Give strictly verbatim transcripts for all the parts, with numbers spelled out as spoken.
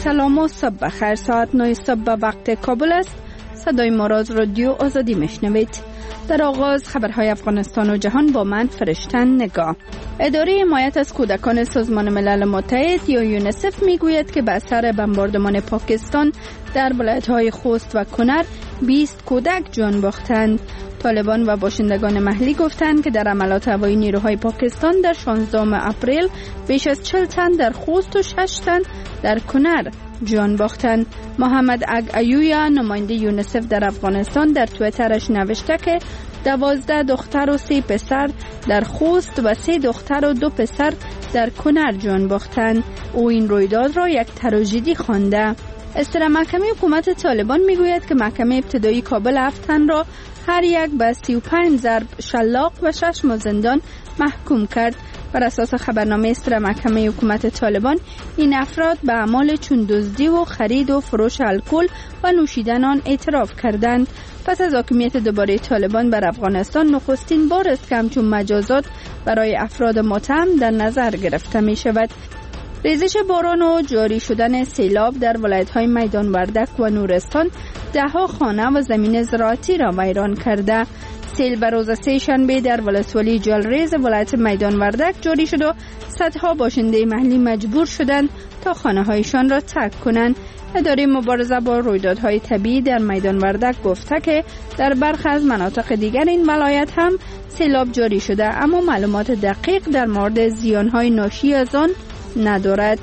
سلام و صبح بخیر. ساعت نه صبح به وقت کابل است. صدای ما را از رادیو آزادی میشنوید. در آغاز خبرهای افغانستان و جهان با من فرشتن نگاه. اداره حمایت از کودکان سازمان ملل متحد یا یونیسف میگوید که به اثر بمباردمان پاکستان در ولایت‌های خوست و کنر بیست کودک جان باختند. طالبان و باشندگان محلی گفتند که در عملات هوایی نیروهای پاکستان در شانزدهم اپریل بیش از چهل تن در خوست و شش تن در کنر جان باختند. محمد اگ ایویا نماینده یونیسف در افغانستان در توییترش نوشته که دوازده دختر و سه پسر در خوست و سه دختر و دو پسر در کنر جان باختند. او این رویداد را یک تراژدی خوانده. اصطلاح محکمه حکومت طالبان میگوید که محکمه ابتدایی کابل هفت تن را هر یک به سی و پنج ضرب شلاق و شش ماه زندان محکوم کرد. بر اساس خبرنامه اصطلاح محکمه حکومت طالبان این افراد به اعمال چون دزدی و خرید و فروش الکل و نوشیدن آن اعتراف کردند. پس از حاکمیت دوباره طالبان بر افغانستان نخستین بار است که همچون مجازات برای افراد متهم در نظر گرفته می شود. ریزش باران و جاری شدن سیلاب در ولایت‌های میدان وردک و نورستان ده‌ها خانه و زمین زراعتی را ویران کرده. سیل به روز سه شنبه در ولسوالی جلریز ولایت میدان وردک جاری شد و صدها باشنده محلی مجبور شدند تا خانه‌هایشان را ترک کنند. اداره مبارزه با رویدادهای طبیعی در میدان وردک گفته که در برخی از مناطق دیگر این ولایت هم سیلاب جاری شده، اما معلومات دقیق در مورد زیان‌های ناشی از آن ندارد.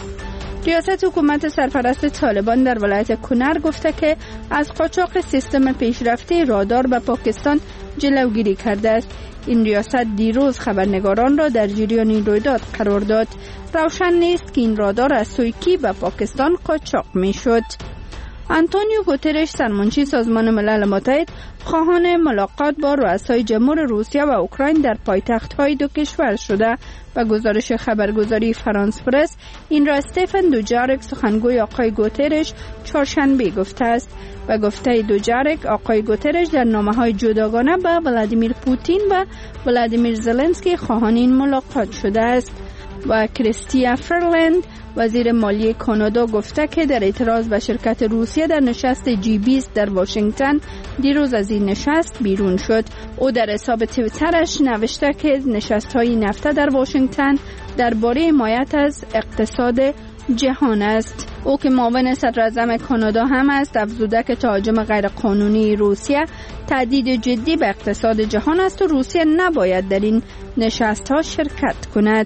ریاست حکومت سرپرست طالبان در ولایت کنر گفته که از قاچاق سیستم پیشرفته رادار به پاکستان جلوگیری کرده است. این ریاست دیروز خبرنگاران را در جریان این رویداد قرار داد. روشن نیست که این رادار از سوی کی به پاکستان قاچاق می شد. آنتونیو گوترش سرمنشی سازمان ملل متحد خواهان ملاقات با رؤسای جمهور روسیه و اوکراین در پایتخت‌های دو کشور شده. و گزارش خبرگزاری فرانس پرس این را استفن دوجارک سخنگوی آقای گوترش چهارشنبه گفته است. و گفته دوجارک آقای گوترش در نامه‌های جداگانه به ولادیمیر پوتین و ولادیمیر زلنسکی خواهان این ملاقات شده است. و کریستیا فرلند وزیر مالی کانادا گفته که در اعتراض به شرکت روسیه در نشست جی بیست در واشنگتن دیروز از این نشست بیرون شد. او در حساب توییترش نوشته که نشست‌های نفته در واشنگتن درباره حمایت از اقتصاد جهان است. او که معاون صدر اعظم کانادا هم است افزوده که تهاجم غیرقانونی روسیه تهدید جدی به اقتصاد جهان است و روسیه نباید در این نشست‌ها شرکت کند.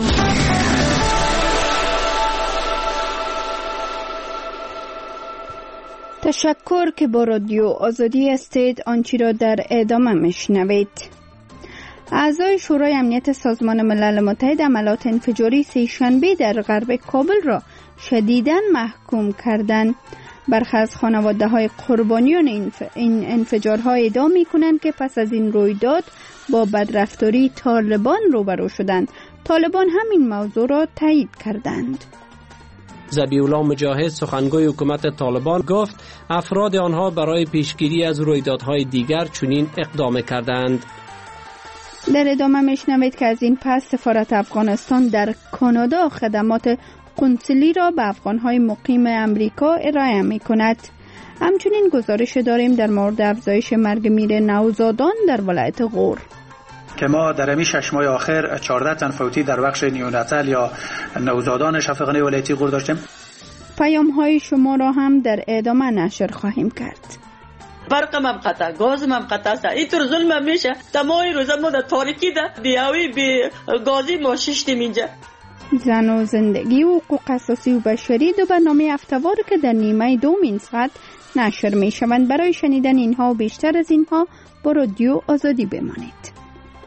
تشکر که با رادیو آزادی هستید. آنچه را در ادامه میشنوید. اعضای شورای امنیت سازمان ملل متحد عملات انفجاری سه شنبه در غرب کابل را شدیداً محکوم کردند. برخی از خانواده‌های قربانیان این انفجارها ادعا می‌کنند که پس از این رویداد با بدرفتاری طالبان روبرو شدند. طالبان همین موضوع را تایید کردند. ذبیح الله مجاهد سخنگوی حکومت طالبان گفت افراد آنها برای پیشگیری از رویدادهای دیگر چنین اقدام کردند. در ادامه میشنوید که از این پس سفارت افغانستان در کانادا خدمات قنسلی را به افغانهای مقیم امریکا ارائه می کند. همچنین گزارش داریم در مورد افزایش مرگ میر نوزادان در ولایت غور که ما در امی شش ماه آخر چهارده تن فوتی در بخش نیوناتال یا نوزادان شفاخانه ولایتی غور داشتیم. پیام های شما را هم در ادامه نشر خواهیم کرد. برقم هم قطع، گازم هم قطع است. اینطور ظلم میشه. تمام روزا ما در تاریکی ده دیاوی به گازی ما ششتیم اینجا. زن و زندگی و حقوق اساسی و بشری دو برنامه هفته‌وار که در نیمه دوم این ساعت نشر می شوند. برای شنیدن اینها و بیشتر از اینها با رادیو آزادی بمانید.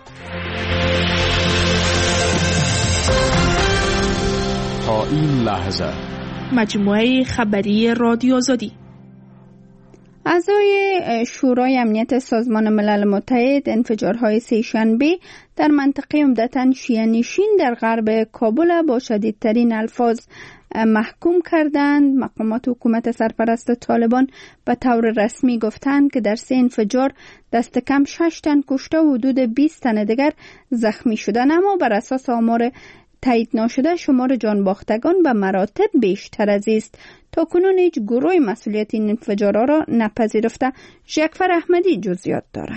تا این لحظه مجموعه خبری رادیو آزادی. اعضای شورای امنیت سازمان ملل متحد انفجارهای سه شنبه در منطقه عمدتاً شیعه نشین در غرب کابل با شدیدترین الفاظ محکوم کردند. مقامات حکومت سرپرست طالبان به طور رسمی گفتند که در سه انفجار دست کم شش تن کشته و حدود بیست تن دیگر زخمی شدند، اما بر اساس آمار تایید نشده شمار جانباختگان به مراتب بیشتر از است. تا کنون هیچ گروه مسئولیت این انفجارها را نپذیرفته. جعفر احمدی جزئیات داره.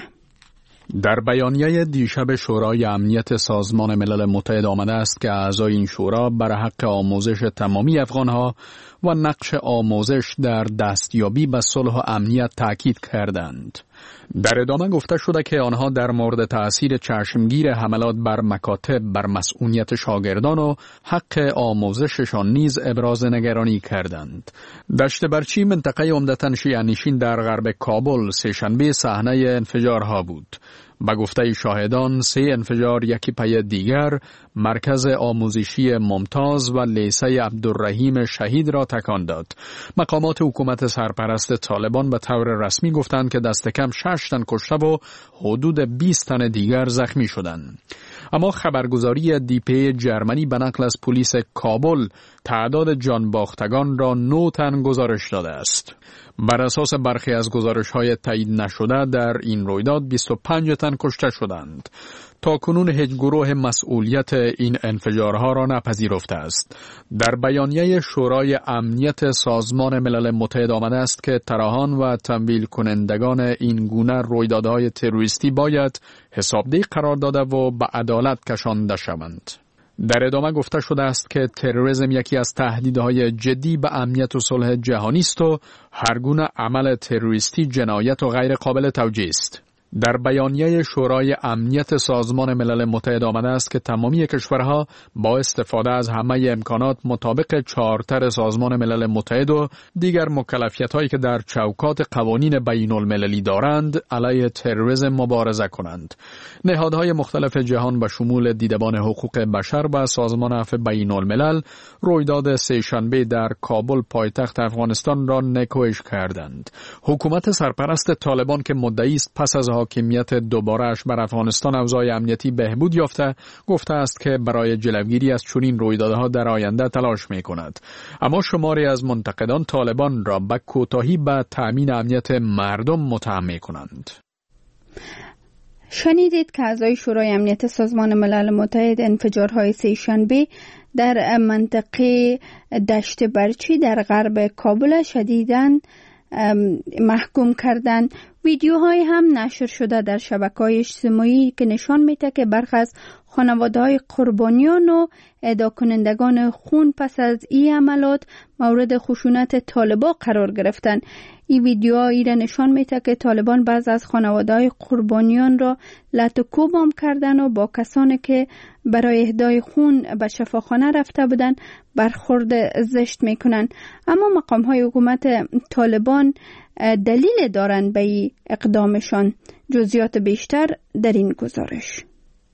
در بیانیه دیشب شورای امنیت سازمان ملل متحد آمده است که اعضای این شورا بر حق آموزش تمامی افغانها و نقش آموزش در دستیابی به صلح و امنیت تاکید کردند. در ادامه گفته شده که آنها در مورد تأثیر چشمگیر حملات بر مکاتب بر مسئولیت شاگردان و حق آموزششان نیز ابراز نگرانی کردند. دشت برچی منطقه عمدتاً شیعه‌نشین در غرب کابل سه‌شنبه صحنه انفجارها بود. به گفته شاهدان سه انفجار یکی پی دیگر مرکز آموزشی ممتاز و لیسه عبدالرحیم شهید را تکان داد. مقامات حکومت سرپرست طالبان به طور رسمی گفتند که دست کم شش تن کشته و حدود بیست تن دیگر زخمی شدند. اما خبرگزاری دی پی جرمنی به نقل از پلیس کابل تعداد جانباختگان را نه تن گزارش داده است. بر اساس برخی از گزارش‌های تایید نشده در این رویداد بیست و پنج تن کشته شدند. تا کنون هیچ گروه مسئولیت این انفجارها را نپذیرفته است. در بیانیه شورای امنیت سازمان ملل متحد آمده است که طراحان و تمویل کنندگان این گونه رویدادهای تروریستی باید حسابدهی قرار داده و به عدالت کشانده شوند. در ادامه گفته شده است که تروریسم یکی از تهدیدهای جدی به امنیت و صلح جهانی است و هر گونه عمل تروریستی جنایت و غیر قابل توجیه است. در بیانیه شورای امنیت سازمان ملل متحد آمده است که تمامی کشورها با استفاده از همه امکانات مطابق چارتر سازمان ملل متحد و دیگر مکلفیت‌هایی که در چوکات قوانین بین المللی دارند علیه تروریسم مبارزه کنند. نهادهای مختلف جهان به شمول دیدبان حقوق بشر و سازمان عفو بین الملل رویداد سه‌شنبه در کابل پایتخت افغانستان را نکوهش کردند. حکومت سرپرست طالبان که مدعی است پس از حاکمیت دوباره‌اش بر افغانستان اوضاع امنیتی بهبود یافته، گفته است که برای جلوگیری از چنین رویدادها در آینده تلاش می‌کند. اما شماری از منتقدان طالبان را به کوتاهی به تأمین امنیت مردم متهم می‌کنند. شنیدید که اعضای شورای امنیت سازمان ملل متحد انفجارهای سه‌شنبه در منطقه دشت برچی در غرب کابل شدیداً محکوم کردند. ویدیوهای هم نشر شده در شبکه‌های اجتماعی که نشان میده که برخی از خانواده‌های قربانیان و اهدا کنندگان خون پس از این عملات مورد خشونت طالبان قرار گرفتند. این ویدیوها را نشان میده که طالبان بعض از خانواده‌های قربانیان را لط و کوبام کردن و با کسانی که برای اهدای خون به شفاخانه رفته بودند برخورد زشت میکنن. اما مقام‌های حکومت طالبان دلیل دارند به این اقدامشان. جزئیات بیشتر در این گزارش.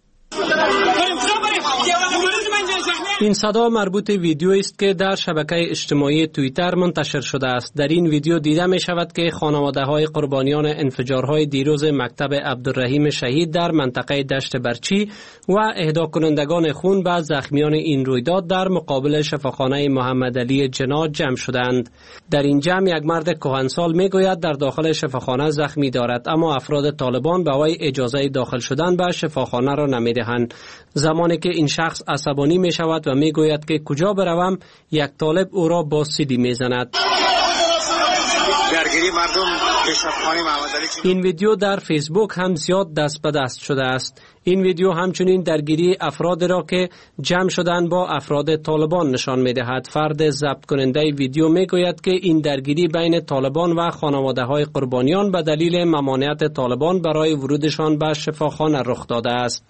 این صدا مربوط ویدیو است که در شبکه اجتماعی توییتر منتشر شده است. در این ویدیو دیده می شود که خانواده های قربانیان انفجارهای دیروز مکتب عبدالرحیم شهید در منطقه دشت برچی و اهدا کنندگان خون به زخمیان این رویداد در مقابل شفاخانه محمد علی جنا جمع شدند. در این جمع یک مرد کهنسال می گوید در داخل شفاخانه زخمی دارد، اما افراد طالبان به وی اجازه داخل شدن به شفاخانه را نمی دهند. زمانی که این شخص عصبانی می شود و می گوید که کجا بروم، یک طالب او را با سیلی می زند. این ویدیو در فیسبوک هم زیاد دست به دست شده است. این ویدیو همچنین درگیری افراد را که جمع شدن با افراد طالبان نشان می دهد. فرد ضبط کننده ویدیو می گوید که این درگیری بین طالبان و خانواده های قربانیان به دلیل ممانعت طالبان برای ورودشان به شفاخانه رخ داده است.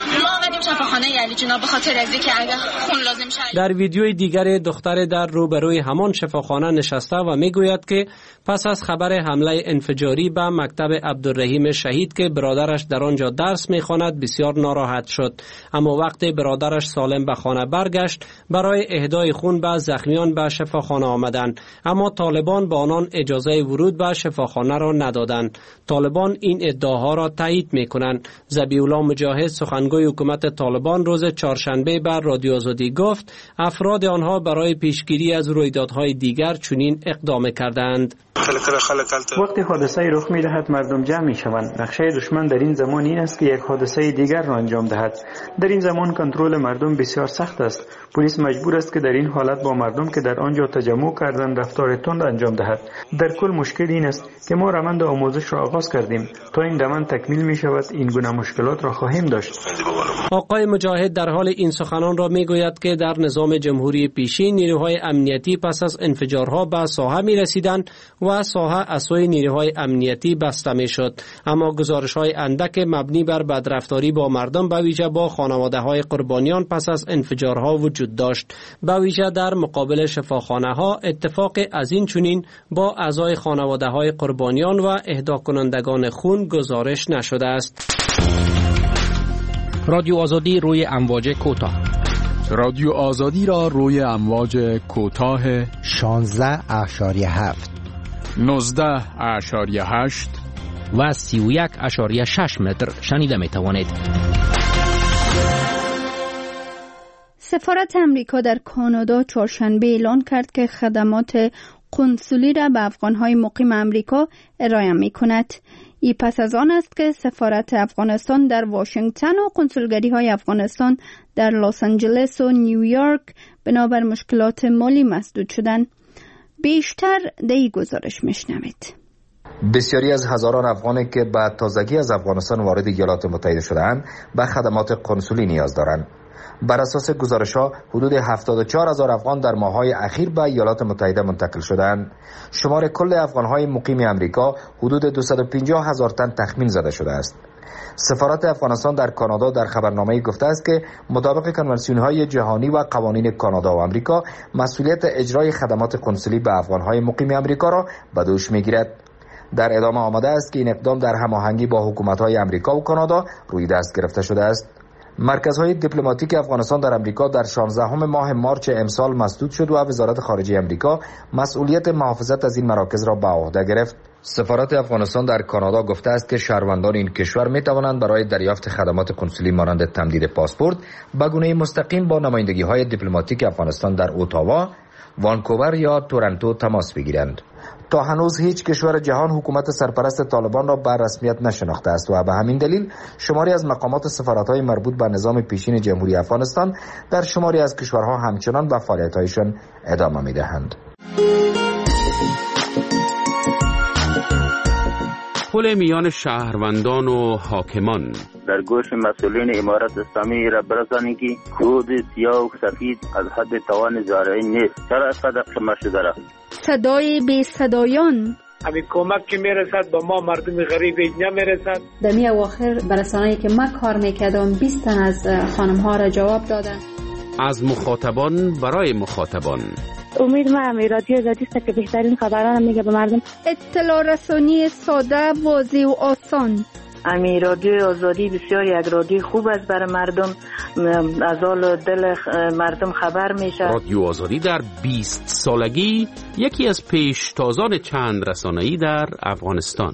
در ویدیوی دیگر دختر در روبروی همان شفاخانه نشسته و می گوید که پس از خبر حمله انفجاری به مکتب عبدالرحیم شهید که برادرش در آنجا درس می خواند بسیار ناراحت شد، اما وقتی برادرش سالم به خانه برگشت برای اهدای خون به زخمیان به شفاخانه آمدند، اما طالبان به آنان اجازه ورود به شفاخانه را ندادند. طالبان این ادعاها را تایید می کنند. ذبیح الله مجاهد سخنگوی حکومت طالبان روز چهارشنبه بر رادیو آزادی گفت افراد آنها برای پیشگیری از رویدادهای دیگر چنین اقدام کردند. وقتی حادثه رخ می دهد مردم جمع می شوند. نقشه دشمن در این زمان این است که یک حادثه دیگر را انجام دهد. در این زمان کنترل مردم بسیار سخت است. پلیس مجبور است که در این حالت با مردم که در آنجا تجمع کردند رفتار تند انجام دهد. در کل مشکل این است که ما روند آموزش را آغاز کردیم. تا این روند تکمیل می شود این گونه مشکلات را خواهیم داشت. آقای مجاهد در حال این سخنان را می گوید که در نظام جمهوری پیشین نیروهای امنیتی پس از انفجارها به ساحه می رسیدند و ساحه از سوی نیروهای امنیتی بسته می شد. اما گزارش های اندک مبنی بر بدرفتاری با مردم به ویژه با خانواده های قربانیان پس از انفجارها وجود داشت. به ویژه در مقابل شفاخانه ها اتفاق از این چنین با اعضای خانواده های قربانیان و اهدا کنندگان خون گزارش نشده است. رادیو آزادی روی امواج کوتاه. رادیو آزادی را روی امواج کوتاه شانزده اشاری هفت، نوزده اشاری هشت و سی و یک اشاری شش متر شنیده می توانید. سفارت امریکا در کانادا چهارشنبه اعلان کرد که خدمات قنسولی را به افغانهای مقیم امریکا ارائه می کند. این پس از آن است که سفارت افغانستان در واشنگتن و قنسولگری های افغانستان در لس آنجلس و نیویورک بنابر مشکلات مالی مسدود شدند. بیشتر در این گزارش میشنوید. بسیاری از هزاران افغانی که بعد تازگی از افغانستان وارد ایالات متحده شده‌اند به خدمات قنسولی نیاز دارند. بر اساس گزارش‌ها حدود هفتاد و چهار هزار افغان در ماه‌های اخیر به ایالات متحده منتقل شدند. شمار کل افغان‌های مقیم امریکا حدود دویست و پنجاه هزار تن تخمین زده شده است. سفارت افغانستان در کانادا در خبرنامه‌ای گفته است که مطابق کنوانسیون‌های جهانی و قوانین کانادا و آمریکا مسئولیت اجرای خدمات قنسولی به افغان‌های مقیم امریکا را به دوش می‌گیرد. در ادامه آمده است که این اقدام در هماهنگی با حکومت‌های امریکا و کانادا روی دست گرفته شده است. مرکزهای دیپلماتیک افغانستان در امریکا در شانزدهم ماه مارچ امسال مسدود شد و وزارت خارجه امریکا مسئولیت محافظت از این مراکز را به عهده گرفت. سفارت افغانستان در کانادا گفته است که شهروندان این کشور می توانند برای دریافت خدمات قنسولی مانند تمدید پاسپورت به گونه مستقیم با نمایندگی‌های دیپلماتیک افغانستان در اتاوا، وانکوور یا تورنتو تماس بگیرند. تا هنوز هیچ کشور جهان حکومت سرپرست طالبان را به رسمیت نشناخته است و به همین دلیل شماری از مقامات سفارت‌های مربوط به نظام پیشین جمهوری افغانستان در شماری از کشورها همچنان به فعالیت‌هایشان ادامه می‌دهند. پل میان شهروندان و حاکمان در گوش مسئولین امارت اسلامی را برسانید که کود سیاه و سفید از حد توان زارعی نیست. چرا اینقدر شما شده را؟ صدای بی صدایان همین کمک که میرسد با ما مردم غریب نمیرسد. در می اواخر برسانه‌ای که ما کار میکردم بیست تن از خانم ها را جواب دادن. از مخاطبان برای مخاطبان. امید ما امی رادیو آزادی است که بهترین خبران میگه به مردم. اطلاع رسانی ساده، واضح و آسان. امی رادیو آزادی بسیار یک رادیو خوب است برای مردم، از حال دل مردم خبر میشه. رادیو آزادی در بیست سالگی یکی از پیشتازان چند رسانه‌ای در افغانستان.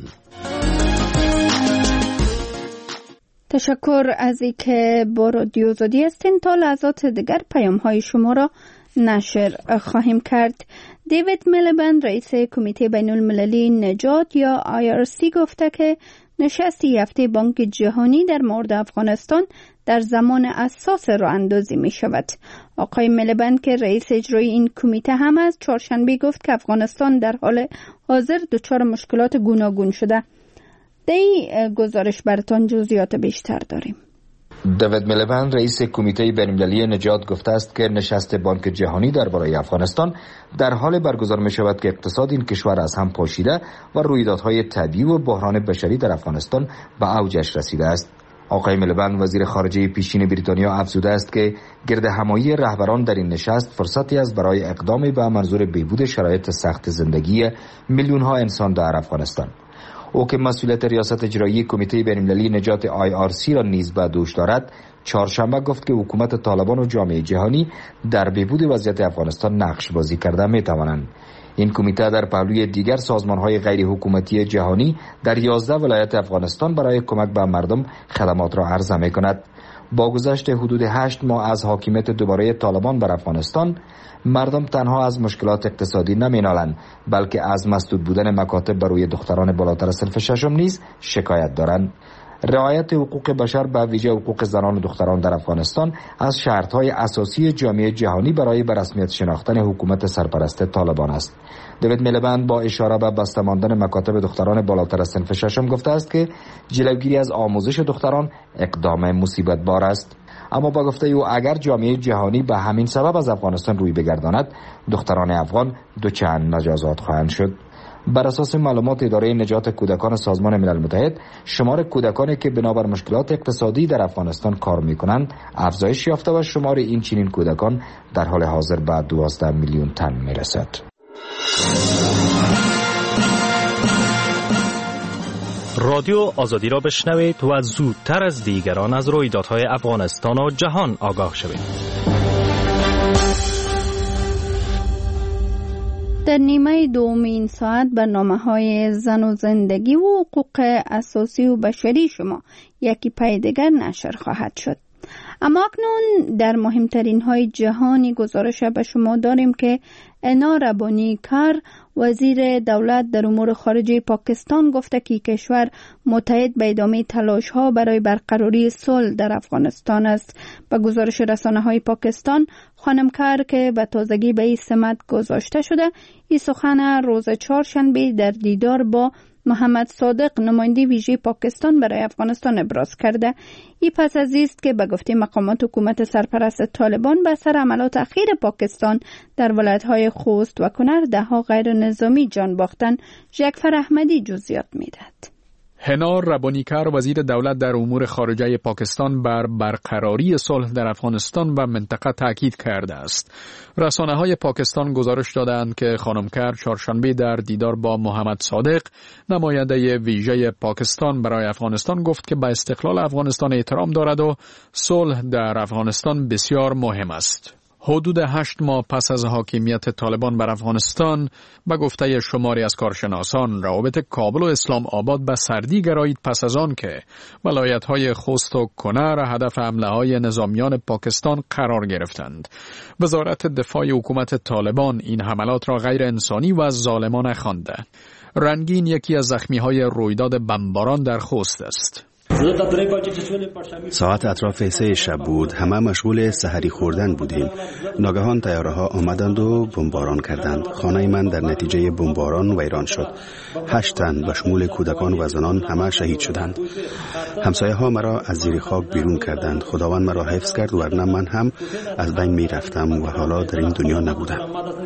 تشکر از اینکه با رادیو آزادی هستین. تا لحظات دیگر پیام های شما را نشر خواهیم کرد. دیوید میلیبند رئیس کمیته بین المللی نجات یا آی آر سی گفته که نشستی هفته بانک جهانی در مورد افغانستان در زمان اساس راه اندازی می شود. آقای میلیبند که رئیس اجرایی این کمیته هم از چهارشنبه گفت که افغانستان در حال حاضر دچار مشکلات گوناگون شده. در این گزارش براتان جزئیات بیشتر داریم. دیوید میلیبند رئیس کمیته بین‌المللی نجات گفته است که نشست بانک جهانی درباره افغانستان در حال برگزار می شود که اقتصاد این کشور از هم پاشیده و رویدادهای طبیعی و بحران بشری در افغانستان به اوجش رسیده است. آقای میلیبند وزیر خارجه پیشین بریتانیا افزوده است که گرد همایی رهبران در این نشست فرصتی است برای اقدام به منظور بهبود شرایط سخت زندگی میلیون ها انسان در افغانستان. او که مسئولیت ریاست اجرایی کمیته بین‌المللی نجات آی آر سی را نیز به دوش دارد، چهارشنبه گفت که حکومت طالبان و جامعه جهانی در بهبود وضعیت افغانستان نقش بازی کرده می توانند. این کمیته در پهلوی دیگر سازمان‌های غیر حکومتی جهانی در یازده ولایت افغانستان برای کمک به مردم خدمات را عرضه می کند. با گذشت حدود هشت ماه از حاکمیت دوباره طالبان بر افغانستان، مردم تنها از مشکلات اقتصادی نمینالند، بلکه از مسدود بودن مکاتب برای دختران بالاتر صنف ششم نیز شکایت دارند. رعایت حقوق بشر به ویژه حقوق زنان و دختران در افغانستان از شرط‌های اساسی جامعه جهانی برای به رسمیت شناختن حکومت سرپرست طالبان است. دیوید میلیبند با اشاره به بسته ماندن مکاتب دختران بالاتر از صنف ششم گفته است که جلوگیری از آموزش دختران اقدام مصیبت بار است. اما با گفته او اگر جامعه جهانی به همین سبب از افغانستان روی بگرداند، دختران افغان دوچند مجازات خواهند شد. بر اساس معلومات اداره نجات کودکان سازمان ملل متحد، شمار کودکانی که بنابر مشکلات اقتصادی در افغانستان کار می‌کنند افزایش یافته و شمار این چنین کودکان در حال حاضر به دوازده میلیون تن میرسد. رادیو آزادی را بشنوید و زودتر از دیگران از رویدادهای افغانستان و جهان آگاه شوید. در نیمه دومین ساعت برنامه‌های زن و زندگی و حقوق اساسی و بشری شما یکی پی دیگر نشر خواهد شد. اما اکنون در مهمترین های جهانی گزارش به شما داریم که انا ربانی کار وزیر دولت در امور خارجه پاکستان گفته که کشور متحد به ادامه تلاش ها برای برقراری صلح در افغانستان است. به گزارش رسانه های پاکستان، خانم کار که به تازگی به این سمت گذاشته شده، این سخن روز چهارشنبه در دیدار با محمد صادق نماینده ویژه پاکستان برای افغانستان ابراز کرده. این پس از است که به گفته مقامات حکومت سرپرست طالبان به اثر عملات اخیر پاکستان در ولایت‌های خوست و کنر ده‌ها غیر نظامی جان باختن. جعفر احمدی جزئیات می‌دهد. هنا ربانیکر وزیر دولت در امور خارجه پاکستان بر برقراری صلح در افغانستان و منطقه تاکید کرده است. رسانه‌های پاکستان گزارش دادند که خانم کر چهارشنبه در دیدار با محمد صادق نماینده ویژه پاکستان برای افغانستان گفت که به استقلال افغانستان احترام دارد و صلح در افغانستان بسیار مهم است. حدود هشت ماه پس از حاکمیت طالبان بر افغانستان، به گفته شماری از کارشناسان، روابط کابل و اسلام آباد به سردی گرایید پس از آن که ولایت‌های خوست و کنر هدف حمله‌های نظامیان پاکستان قرار گرفتند. وزارت دفاع حکومت طالبان این حملات را غیر انسانی و ظالمانه خوانده. رنگین یکی از زخمی‌های رویداد بمباران در خوست است. ساعت اطراف سه شب بود. همه مشغول سحری خوردن بودیم. ناگهان طیاره ها آمدند و بمباران کردند. خانه من در نتیجه بمباران ویران شد. هشت تن به شمول کودکان و زنان همه شهید شدند. همسایه ها مرا از زیر خاک بیرون کردند. خداوند مرا حفظ کرد، ورنه من هم از بین می رفتم و حالا در این دنیا نبودم.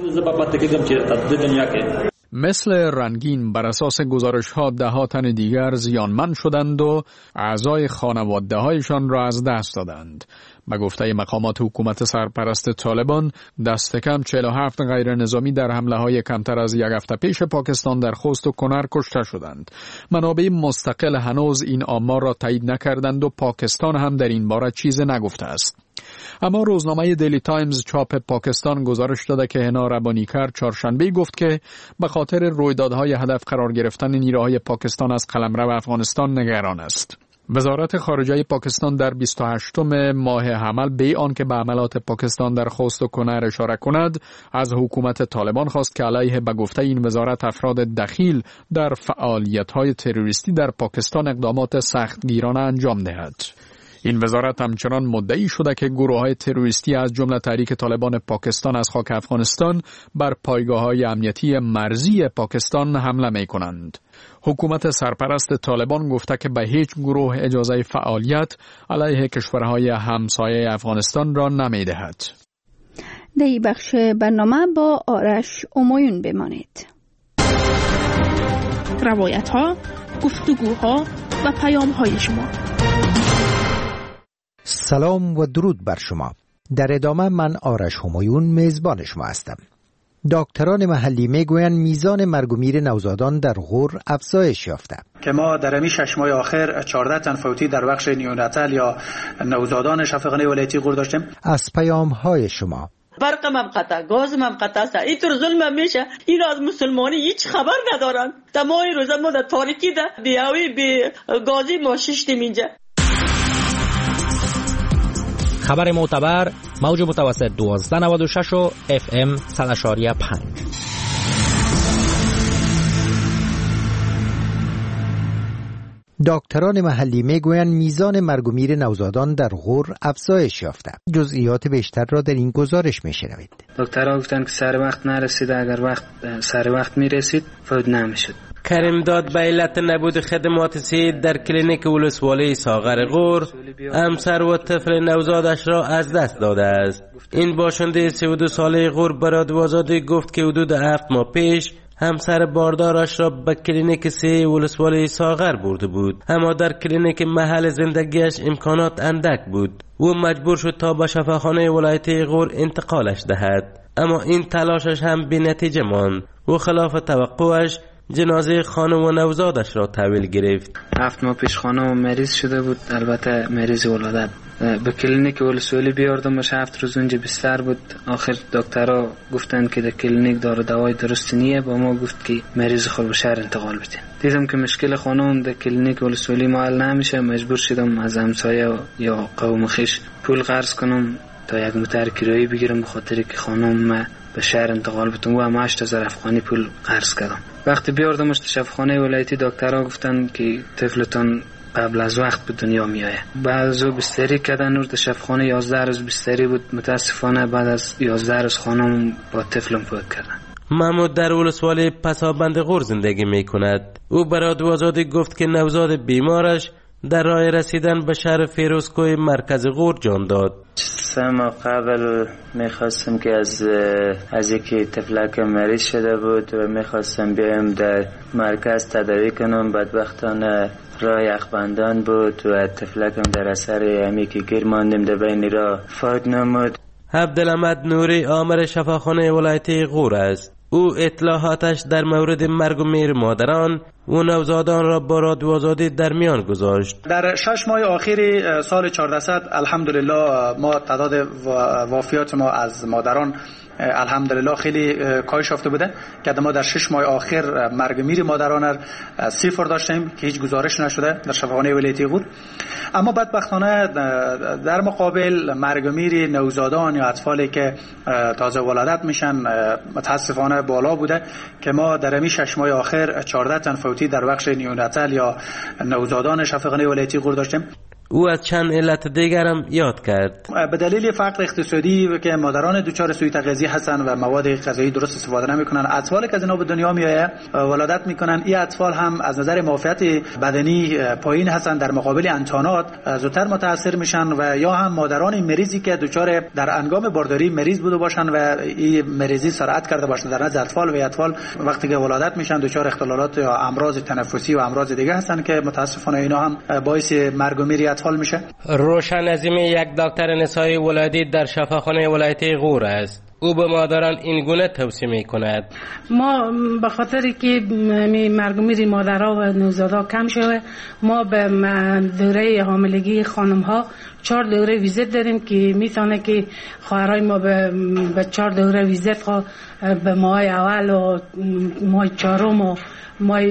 مثل رنگین بر اساس گزارش‌ها ده ها تن دیگر زیانمند شدند و اعضای خانواده‌هایشان را از دست دادند. به گفته مقامات حکومت سرپرست طالبان، دست کم چهل و هفت غیر نظامی در حمله‌های کمتر از یک هفته پیش پاکستان در خوست و کنر کشته شدند. منابع مستقل هنوز این آمار را تایید نکردند و پاکستان هم در این باره چیز نگفته است. اما روزنامه دیلی تایمز چاپ پاکستان گزارش داده که هنا ربانیکر چهارشنبه گفت که به خاطر رویدادهای هدف قرار گرفتن نیروهای پاکستان از قلمرو افغانستان نگران است. وزارت خارجه پاکستان در بیست و هشتم ماه حمل به آنکه به عملات پاکستان در خوست و کنر اشاره کند، از حکومت طالبان خواست که علیه به گفته این وزارت افراد دخیل در فعالیت‌های تروریستی در پاکستان اقدامات سختگیرانه انجام دهد. این وزارت همچنان مدعی شده که گروه‌های تروریستی از جمله تحریک طالبان پاکستان از خاک افغانستان بر پایگاه‌های امنیتی مرزی پاکستان حمله می‌کنند. حکومت سرپرست طالبان گفته که به هیچ گروه اجازه فعالیت علیه کشورهای همسایه افغانستان را نمی‌دهد. در این بخش برنامه با آرش امایون بمانید. روایت‌ها، گفتگوها و پیام‌های شما. سلام و درود بر شما. در ادامه من آرش همایون میزبان شما هستم. دکتران محلی میگویند میزان مرگ و میر نوزادان در غور افزایش یافته که ما در همین شش ماه آخر چهارده تن فوتی در بخش نیوناتال یا نوزادان شفاخانه ولایتی غور داشتیم. از پیام‌های شما: برقم هم قطع، گازم هم قطع است. اینطور ظلم میشه. این از مسلمانی هیچ خبر ندارن. تمام روز ما در تاریکی ده دیاوی به گازی ما ششتیم اینجا. خبر معتبر موج متوسط دوازده نود و شش و اف ام صد و پنج. دکتران محلی میگویند میزان مرگ و میر نوزادان در غور افزایش یافته. جزئیات بیشتر را در این گزارش میشنوید. دکترها گفتند که سر وقت نرسید، اگر وقت سر وقت میرسید فوت نمیشد. کریم داد به علت نبود خدمات صحی در کلینیک ولسوالی ساغر غور همسر و طفل نوزادش را از دست داده است. این باشنده سی و دو ساله غور به رادیو آزادی گفت که حدود هفت ماه پیش همسر باردارش را به کلینیک صحی ولسوالی ساغر برده بود، اما در کلینیک محل زندگیش امکانات اندک بود. او مجبور شد تا به شفاخانه ولایتی غور انتقالش دهد، اما این تلاشش هم بی نتیجه ماند. او خلاف توقعش جنازه خانم و نوزادش را تحویل گرفت. هفت ماه پیش خانم مریض شده بود، البته مریض ولادت. به کلینیک ولسوالی بیاردمش، هفت روز اونجا بستر بود. آخر دکترها گفتن که در کلینیک دارو دوای درست نیه، با ما گفت که مریض خود به شهر انتقال بدین. دیدم که مشکل خانم در کلینیک ولسوالی حل نمیشه، مجبور شدم از همسایه یا قوم خویش پول قرض کنم تا یک موتر کرایه بگیرم، به خاطر که خانم به شهر انتقال بدم. و هم هشت هزار افغانی پول قرض کردم. وقتی بیاردمش شفاخانه ولایتی، دکترها گفتن که طفلتون قبل از وقت به دنیا می آید. بعد از او بستری کردن، نور در شفاخانه یازده روز بستری بود. متاسفانه بعد از یازده روز خانم با طفلم فوت کردن. محمود در ولسوالی پسابند غور زندگی می کند. او برای رادیو آزادی گفت که نوزاد بیمارش در راه رسیدن به شهر فیروزکوی مرکز غور جان داد. سه ماه قبل میخواستم که از از یکی طفلکم مریض شده بود و میخواستم بیایم در مرکز تداوی کنم. بدبختانه راه یخبندان بود و طفلکم در اثر همی که گیر ماندیم در بین راه فوت نمود. عبدالحمید نوری آمر شفاخانه ولایتی غور است. او اطلاعاتش در مورد مرگ و میر مادران و نوزادان را با رادیو آزادی در میان گذاشت. در شش ماه آخر سال چهاردهصد الحمدلله ما تعداد وفیات ما از مادران الحمدلله خیلی کاهش یافته بوده که ما در شش ماه آخر مرگ میر مادران صفر داشتیم که هیچ گزارش نشده در شفاخانه ولایتی غور. اما بدبختانه در مقابل مرگ میر نوزادان یا اطفالی که تازه ولادت میشن متاسفانه بالا بوده که ما در همین شش ماه آخر چهارده تن فوتی در بخش نیوناتال یا نوزادان شفاخانه ولایتی غور داشتیم. او از چند علت دیگرم یاد کرد. به دلیل فقر اقتصادی که مادران دچار سوء تغذیه هستند و مواد غذایی درست استفاده نمیکنن، اطفالی که از اینا به دنیا میآیه ولادت میکنن، این اطفال هم از نظر معافیت بدنی پایین هستن، در مقابل انتانات زودتر متاثر میشن و یا هم مادران مریضی که دچار در انگام بارداری مریض بوده باشن و این مریضی سرعت کرده باشه در نزد اطفال و اطفال وقتی که ولادت میشن دچار اختلالات یا امراض تنفسی و امراض دیگه هستن که متاسفانه اینا هم باعث مرگ و میر اطفال میشه. روشن عظیمی یک دکتر نسایی ولادی در شفاخانه ولایتی غور است. او به مادران این گونه توصیه می کند. ما به خاطر که مرگ و میر مادرها و نوزادها کم شده، ما به دوره حاملگی خانم ها چهار دوره ویزیت داریم که میتونه که خواهرای ما به, به چهار دوره ویزیت ها به ماه اول و ماه چهارم و ماه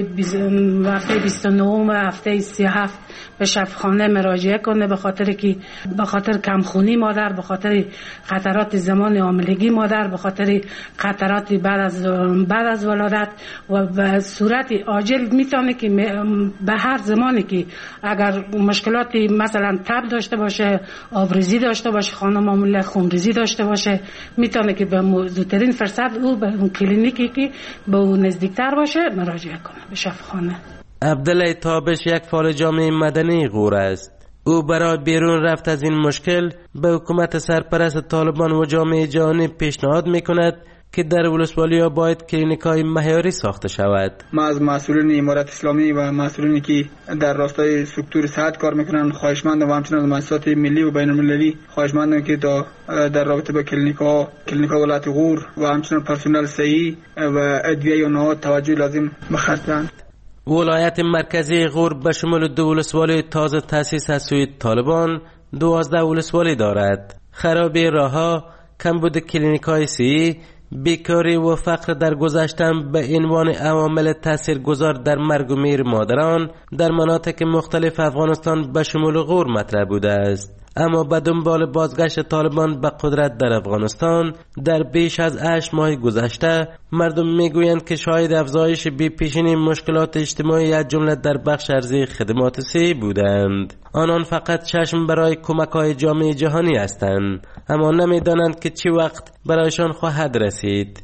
هفته بیست و نه و هفته سی و هفت به شفاخانه مراجعه کنه، به خاطر که به خاطر کمخونی مادر، به خاطر خطرات زمان حاملگی مادر، به خاطر خطرات بعد از بعد از ولادت و به صورت عاجل میتونه که به هر زمانی که اگر مشکلاتی مثلا تب داشته باشه، آبریزی داشته باشه، خانم حامله خونریزی داشته باشه، میتونه که به زودترین فرصت او به اون کلینیکی که به اون نزدیکتر باشه مراجعه کنه به شفاخانه. عبدالله تابش یک فعال جامعه مدنی غور است. او برای بیرون رفت از این مشکل به حکومت سرپرست طالبان و جامعه جهانی پیشنهاد میکند که در ولسوالی ها باید کلینیک‌های معیاری ساخته شود. ما از مسئولین امارت اسلامی و مسئولینی که در راستای سکتور صحت کار میکنن خواهشمندم و همچنین مؤسسات ملی و بین المللی خواهشمندم که در رابطه با کلینیک‌ها کلینیک‌های ولایت غور و همچنین پرسنل صحی و ادویه و نهاد توجه لازم بخرتند. ولایت مرکزی غور به شمول دو ولسوالی تازه تأسیس از سوی طالبان دوازده ولسوالی دارد. خرابی راه‌ها، کمبود کلینیک‌های صحی، بیکاری و فقر در گذشتن به عنوان عوامل تاثیرگذار در مرگ و میر مادران در مناطق مختلف افغانستان به شمول غور مطرح بوده است. اما به دنبال بازگشت طالبان به قدرت در افغانستان در بیش از هشت ماه گذشته مردم میگویند که شاهد افزایش بی پیشین مشکلات اجتماعی از جمله در بخش ارزی خدمات صحی بودند. آنان فقط چشم برای کمک‌های جامعه جهانی هستند، اما نمی‌دانند که چه وقت برایشان خواهد رسید.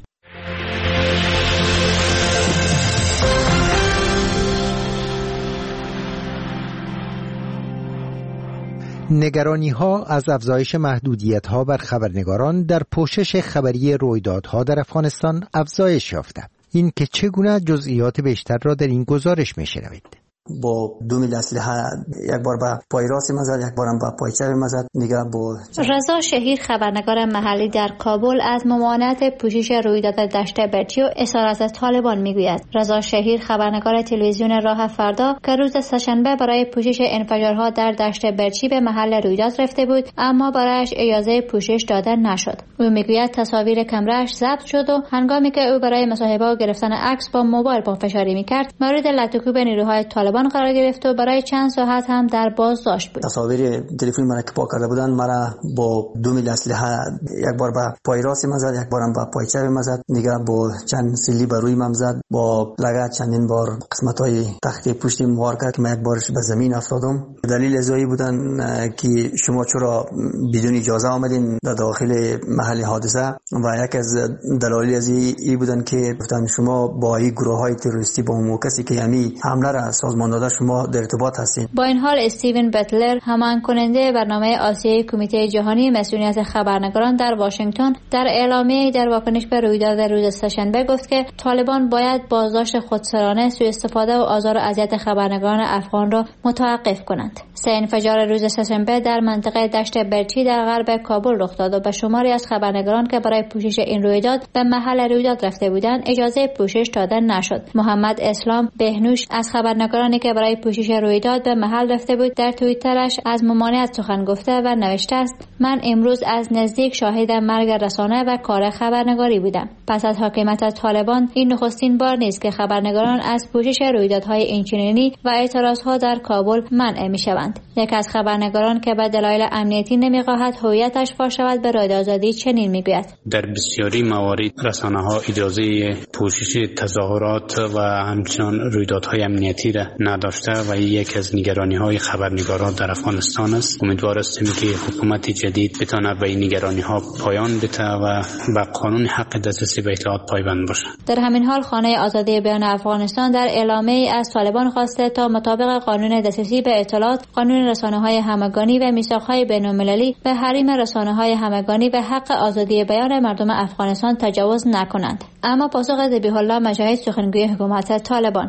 نگرانی ها از افزایش محدودیت ها بر خبرنگاران در پوشش خبری رویدادها در افغانستان افزایش یافته. این که چگونه جزئیات بیشتر را در این گزارش می‌شنوید. با دو میل اسلحه یک بار به پای راست مزد، یک بارم به پای چپ مزد. دیگه با رضا شهیر خبرنگار محلی در کابل از ممانعت پوشش رویداد دشت برچی و اصرار طالبان میگوید. رضا شهیر خبرنگار تلویزیون راه فردا که روز سه‌شنبه برای پوشش انفجارها در دشت برچی به محل رویداد رفته بود، اما برایش اجازه پوشش داده نشد. او میگوید تصاویر کمره‌اش ضبط شد و هنگامی که او برای مصاحبه و گرفتن عکس با موبایل پافشاری میکرد، مورد لطوکوب نیروهای طالبان قرار گرفت و برای چند ساعت هم در بازداشت بود. تصاویر تلفن مرا که پاک کرده بودن، مرا با دو میل اسلحه یک بار به پای راست مزد، یک بارم به پای چپ مزد. دیگه با چند سیلی بر روی من زد، با لگد چندین بار قسمت‌های تخت پشتی مار کرد که من یک بارش به زمین افتادم. دلیل ازایی بودن که شما چرا بدون اجازه آمدین در داخل محل حادثه، و یک از دلایل از این بودن که گفتن شما با این گروه‌های تروریستی با اون کسی که یعنی حمله را سازمان داده شما در ارتباط هستید. با این حال استیون بتلر، همان کننده برنامه آسیای کمیته جهانی مسئولیت خبرنگاران در واشنگتن، در اعلامیه در واکنش به رویداد روز سه‌شنبه گفت که طالبان باید بازداشت خودسرانه، سوء استفاده و آزار و اذیت خبرنگاران افغان را متوقف کنند. سه انفجار روز سه‌شنبه در منطقه دشت برچی در غرب کابل رخ داد و به شماری از خبرنگاران که برای پوشش این رویداد به محل رویداد رفته بودند اجازه پوشش داده نشد. محمد اسلام بهنوش از خبرنگارانی که برای پوشش رویداد به محل رفته بود در توییترش از ممانعت سخن گفته و نوشته است: من امروز از نزدیک شاهد مرگ رسانه و کار خبرنگاری بودم. پس از حاکمیت طالبان این نخستین بار نیست که خبرنگاران از پوشش رویدادهای اینچنینی و اعتراضها در کابل منع می‌شوند. یک از خبرنگاران که به دلایل امنیتی نمی‌خواهد هویتش فاش شود به رادیو آزادی چنین میگوید: در بسیاری موارد رسانه‌ها اجازه پوشش تظاهرات و همچنان رویدادهای امنیتی را نداشته و یک از نگرانی‌های خبرنگاران در افغانستان است. امیدوار هستیم که حکومت جدید بتونه به این نگرانی‌ها پایان بده و به قانون حق دسترسی به اطلاعات پایبند باشه. در همین حال خانه آزادی بیان افغانستان در اعلامیه‌ای از طالبان خواسته تا مطابق قانون دسترسی به اطلاعات، قانون رسانه‌های همگانی و میثاق‌های بین‌المللی به حریم رسانه‌های همگانی و حق آزادی بیان مردم افغانستان تجاوز نکنند. اما پاسخ ذبیح الله مجاهد، سخنگوی حکومت طالبان: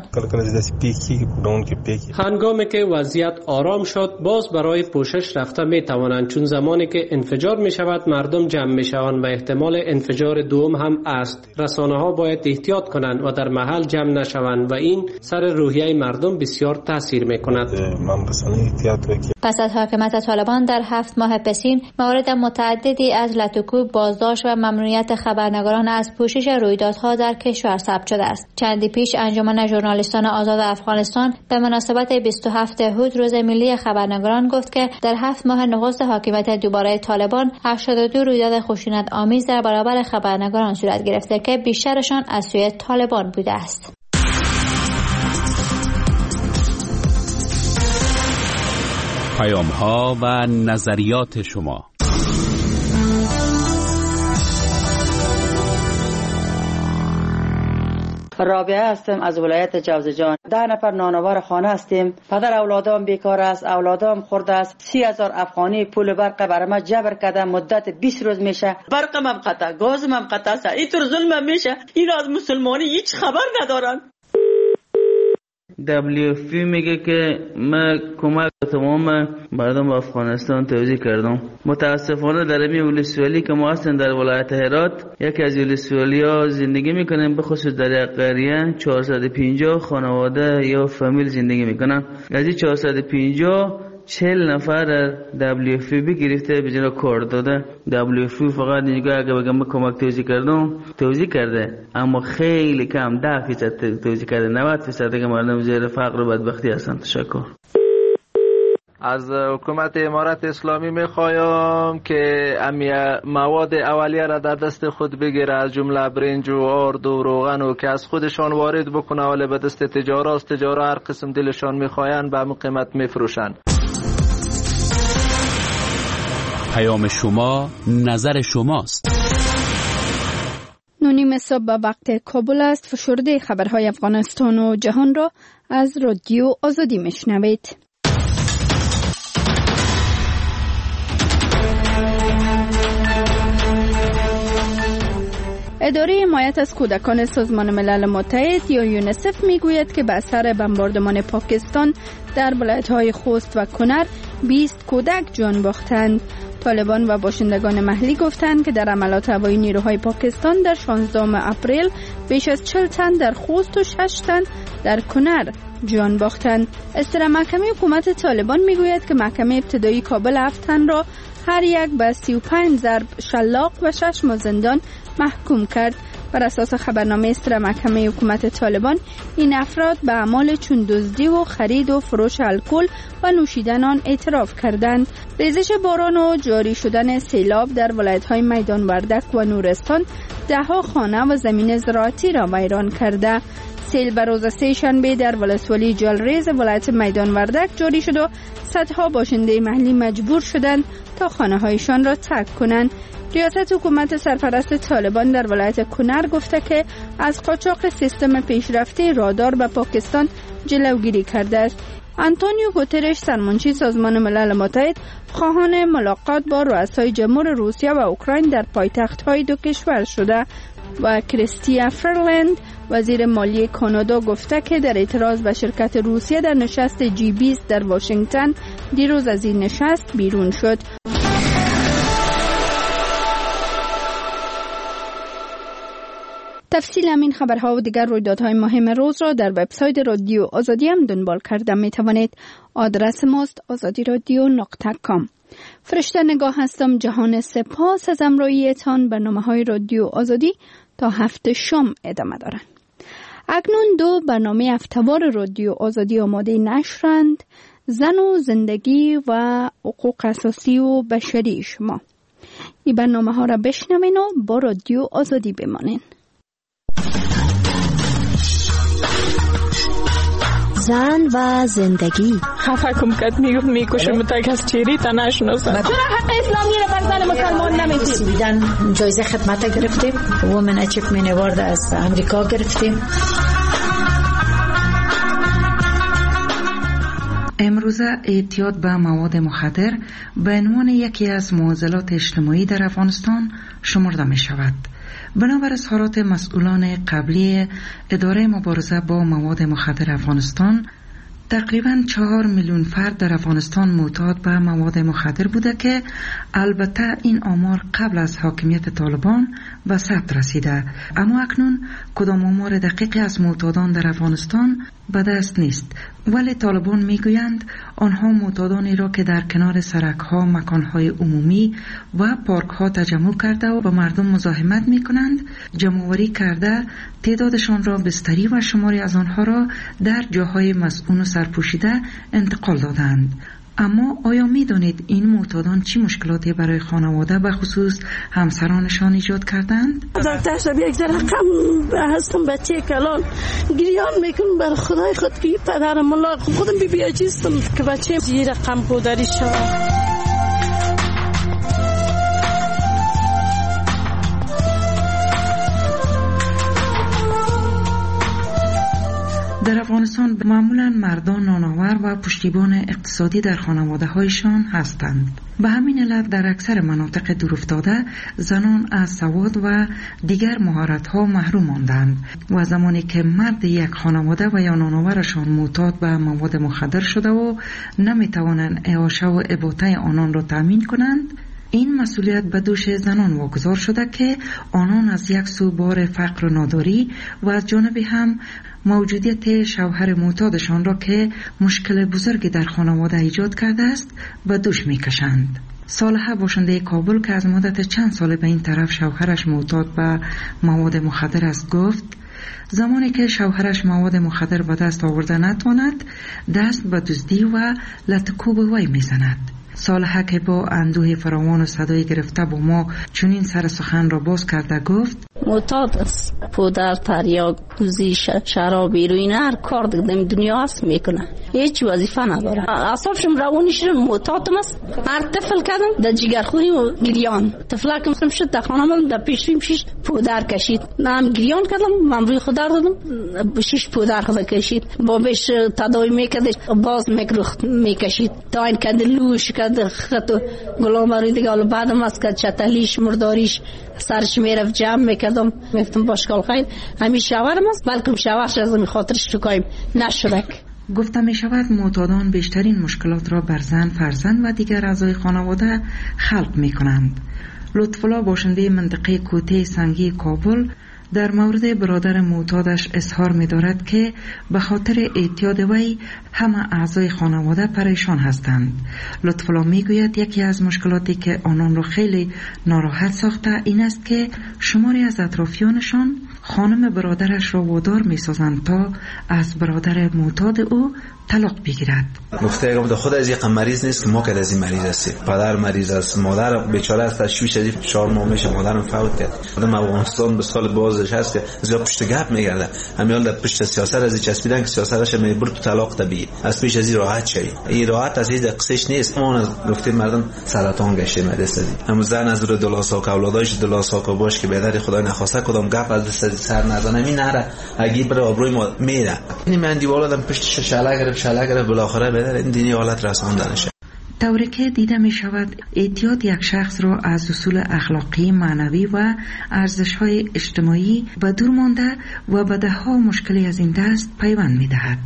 هنگامی که وضعیت آرام شد باز برای پوشش رفته می توانند، چون زمانی که انفجار می شود مردم جمع می شوند و احتمال انفجار دوم هم است. رسانه ها باید احتیاط کنند و در محل جمع نشوند و این سر روحیه مردم بسیار تاثیر می کند. پس از حاکمیت طالبان در هفت ماه پسین مورد متعددی از لطوکوب، بازداشت و ممنوعیت خبرنگاران از پوشش رویدادها در کشور ثبت شده است. چندی پیش انجمن ژورنالیستان آزاد افغانستان به مناسبت بیست و هفتم هود روز ملی خبرنگاران گفت که در هفت ماه نخست حاکمیت دوباره طالبان هشتاد و دو رویداد خشونت آمیز در برابر خبرنگاران صورت گرفته که بیشترشان از سوی طالبان بوده است. پیام‌ها و نظریات شما. رابعه هستم از ولایت جوزجان. ده نفر نانوار خانه هستیم. پدر اولادام بیکار است، اولادام خورده است. سی هزار افغانی پول برق برام جبر کرده، مدت بیست روز میشه. برقم هم قطع، گازم هم قطع است. اینطور ظلم میشه. این از مسلمانی هیچ خبر ندارن. دبلیو اف پی میگه که من کمک تمام مردم افغانستان توزیع کردم. متاسفانه در این ولسوالی که ما هستیم در ولایت هرات، یکی از ولسوالی ها زندگی میکنیم، به خصوص در یک قریه چهارصد و پنجاه خانواده یا فامیل زندگی میکنن. از این چهارصد و پنجاه چهل نفر دبلیو اف پی گرفته به جنا کار داده. دبلیو اف پی فقط اینجا اگه بگم کمک توزیع کردم توزیع کرده، اما خیلی کم، ده فیصد توزیع کرده. نود فیصد دیگه مردم زیر فقر و بدبختی هستن. تشکر. از حکومت امارت اسلامی میخوایم که امی مواد اولیه را در دست خود بگیره، از جمله برنج و آرد و روغن و که از خودشان وارد بکنه، ولی به دست تجارا است. تجارا هر قسم دلشان میخواین به همون قیمت میفروشن. پیام شما، نظر شماست. نونیم صبح به وقت کابل است. فشرده خبرهای افغانستان و جهان را از رادیو آزادی میشنوید. اداره حمایت از کودکان سازمان ملل متحد یا یونیسف میگوید که به اثر بمباردمان پاکستان در ولایت‌های خوست و کنر بیست کودک جان باختند. طالبان و باشندگان محلی گفتند که در حملات هوایی نیروهای پاکستان در شانزدهم اپریل بیش از چهل تن در خوست و شش تن در کنر جان باختند. اصدار محکمه حکومت طالبان میگوید که محکمه ابتدایی کابل هفت تن را هر یک به سی و پنج ضرب شلاق و شش ماه زندان محکوم کرد. بر اساس خبرنامه اصدار محکمه حکومت طالبان، این افراد به اعمال چون دزدی و خرید و فروش الکل و نوشیدن آن اعتراف کردند. ریزش باران و جاری شدن سیلاب در ولایت‌های میدان وردک و نورستان ده‌ها خانه و زمین زراعتی را ویران کرده. سیل به روز سه شنبه در ولسوالی جالریز ولایت میدان وردک جاری شد و صدها باشنده محلی مجبور شدند تا خانه‌هایشان را ترک کنند. ریاست حکومت سرپرست طالبان در ولایت کنر گفته که از قاچاق سیستم پیشرفته رادار به پاکستان جلوگیری کرده است. آنتونیو گوترش، سرمنشی سازمان ملل متحد، خواهان ملاقات با رؤسای جمهور روسیه و اوکراین در پایتخت‌های دو کشور شده و کریستیا فرلند، وزیر مالی کانادا، گفته که در اعتراض به شرکت روسیه در نشست جی بیست در واشنگتن دیروز از این نشست بیرون شد. تفصیل همین خبرها و دیگر رویدادهای مهم روز را در وبسایت رادیو آزادی هم دنبال کرده می توانید. آدرس ماست آزادی رادیو نقطه کام. فرشته نگاه هستم. جهان سپاس از همراهیتان. برنامه‌های رادیو آزادی تا هفت شام ادامه دارند. اکنون دو برنامه هفته‌وار رادیو آزادی آماده نشرند: زن و زندگی و حقوق اساسی و بشری شما. این برنامه ها را بشنوین و با رادیو آزادی بمانین. زن و زندگی. خفه کم کد میگفت میکشه متک از چیری تا نشناسن. چرا حق اسلامی رو بر زن مسلمان نمیدید؟ سویدن جایزه خدمت گرفتیم. وومن اچیومنت اوارد از امریکا گرفتیم. امروزه اعتیاد به مواد مخدر به عنوان یکی از معضلات اجتماعی در افغانستان شمرده می شود. بنابر اظهارات مسئولان قبلی اداره مبارزه با مواد مخدر افغانستان، تقریباً چهار میلیون فرد در افغانستان معتاد به مواد مخدر بوده که البته این آمار قبل از حاکمیت طالبان به ثبت رسیده، اما اکنون کدام آمار دقیقی از معتادان در افغانستان به دست نیست. ولی طالبان میگویند آنها معتادانی را که در کنار سرک‌ها، مکان‌های عمومی و پارک‌ها تجمع کرده و با مردم مزاحمت می‌کنند، جمع‌آوری کرده تعدادشان را بستری و شماری از آنها را در جاهای مسئول و سرپوشیده انتقال دادند. اما آیا می دانید این معتادان چی مشکلاتی برای خانواده به خصوص همسرانشان ایجاد کردند؟ دکتر شب یک ذره غم هستم، بچه کلان گریان میکنم بر خدای خود که پدرم ملا خودم بی بی عجیزم که بچه زیر غم پودری شود. در افغانستان معمولاً مردان نانآور و پشتیبان اقتصادی در خانواده هایشان هستند. به همین علت در اکثر مناطق دورافتاده زنان از سواد و دیگر مهارت‌ها محروم ماندند و زمانی که مرد یک خانواده و یا نانآورشان معتاد به مواد مخدر شده و نمی‌توانند اعاشه و اباطه آنان را تأمین کنند، این مسئولیت به دوش زنان واگذار شده که آنان از یک سو بار فقر و ناداری و از جانبی هم موجودیت شوهر معتادشان را که مشکل بزرگی در خانواده ایجاد کرده است به دوش میکشند. صالحه باشنده کابل که از مدت چند سال به این طرف شوهرش معتاد به مواد مخدر است گفت زمانی که شوهرش مواد مخدر به دست آورده نتواند دست به دزدی و لطکوب وی میزند. صالحه که با اندوه فراوان و صدای گرفته با ما چنین سر سخن را باز کرده گفت: معتاد است، پودر، تریاک، کوزی، شراب، هیروئین، هر کار دیگه دنیا هست میکنه، هیچ وظیفه نداره. اعصابشم روانیش معتاد است. هر طفل کردم در جگرخوری و گریان، طفلکم سم شد در خانم در پیشیم شش پودر کشید، نام گریان کردم، من روی خودر دادم، شش پودر خود کشید، بابش تداوی میکرد، باز میکروخت میکشید، تا این کند لوش کند خط گلامری دیگه. حالا بعدم از کد چتلیش مرداریش سرش میرفت جمع میکردم، میگفتم باشکال خیر همین شوهرم است، بلکه شوهرش از خاطرش چکایم نشرک. گفته می شود معتادان بیشترین مشکلات را بر زن، فرزند و دیگر اعضای خانواده خلق می کنند. لطفالله باشنده منطقه کوته سنگی کابل در مورد برادر معتادش اظهار می دارد که به خاطر اعتیاد وی همه اعضای خانواده پریشان هستند. لطفالله می گوید یکی از مشکلاتی که آنان را خیلی ناراحت ساخته این است که شماری از اطرافیانشان خانم برادرش را وادار می سازند تا از برادر معتاد او طلاق بگیرد. گفته اگه خود از یک مریض نیست که ما که از این مریض هستیم، پدر مریض است، مادر بیچاره است، تشویش از این چهار ماه میشه مادرم فوت کرد. آدم افغانستان به سال بازش هست که زیاد پشت گپ میگرده، همین در پشت سیاست از این چسبیدن که سیاستش میبرد تو طلاق طبیعی از پیش از این راحت شوی. این راحت از این قصهش نیست. ما از گفتیم مردم سرطان گشته مدرسه دی هم زن از رو دلاسا که اولاداش دلاسا که باش که بدر خدا نخواسته کدام گپ از دست سر نزنه می نره اگه بر آبروی ما میره. این من دیوالادم پشت شله گرفت شله گرفت بالاخره بدر این دینی حالت رساندنشه. طوری که دیده می شود اعتیاد یک شخص را از اصول اخلاقی، معنوی و ارزش‌های اجتماعی به دور مانده و به ده‌ها مشکلی از این دست پیوند می دهد.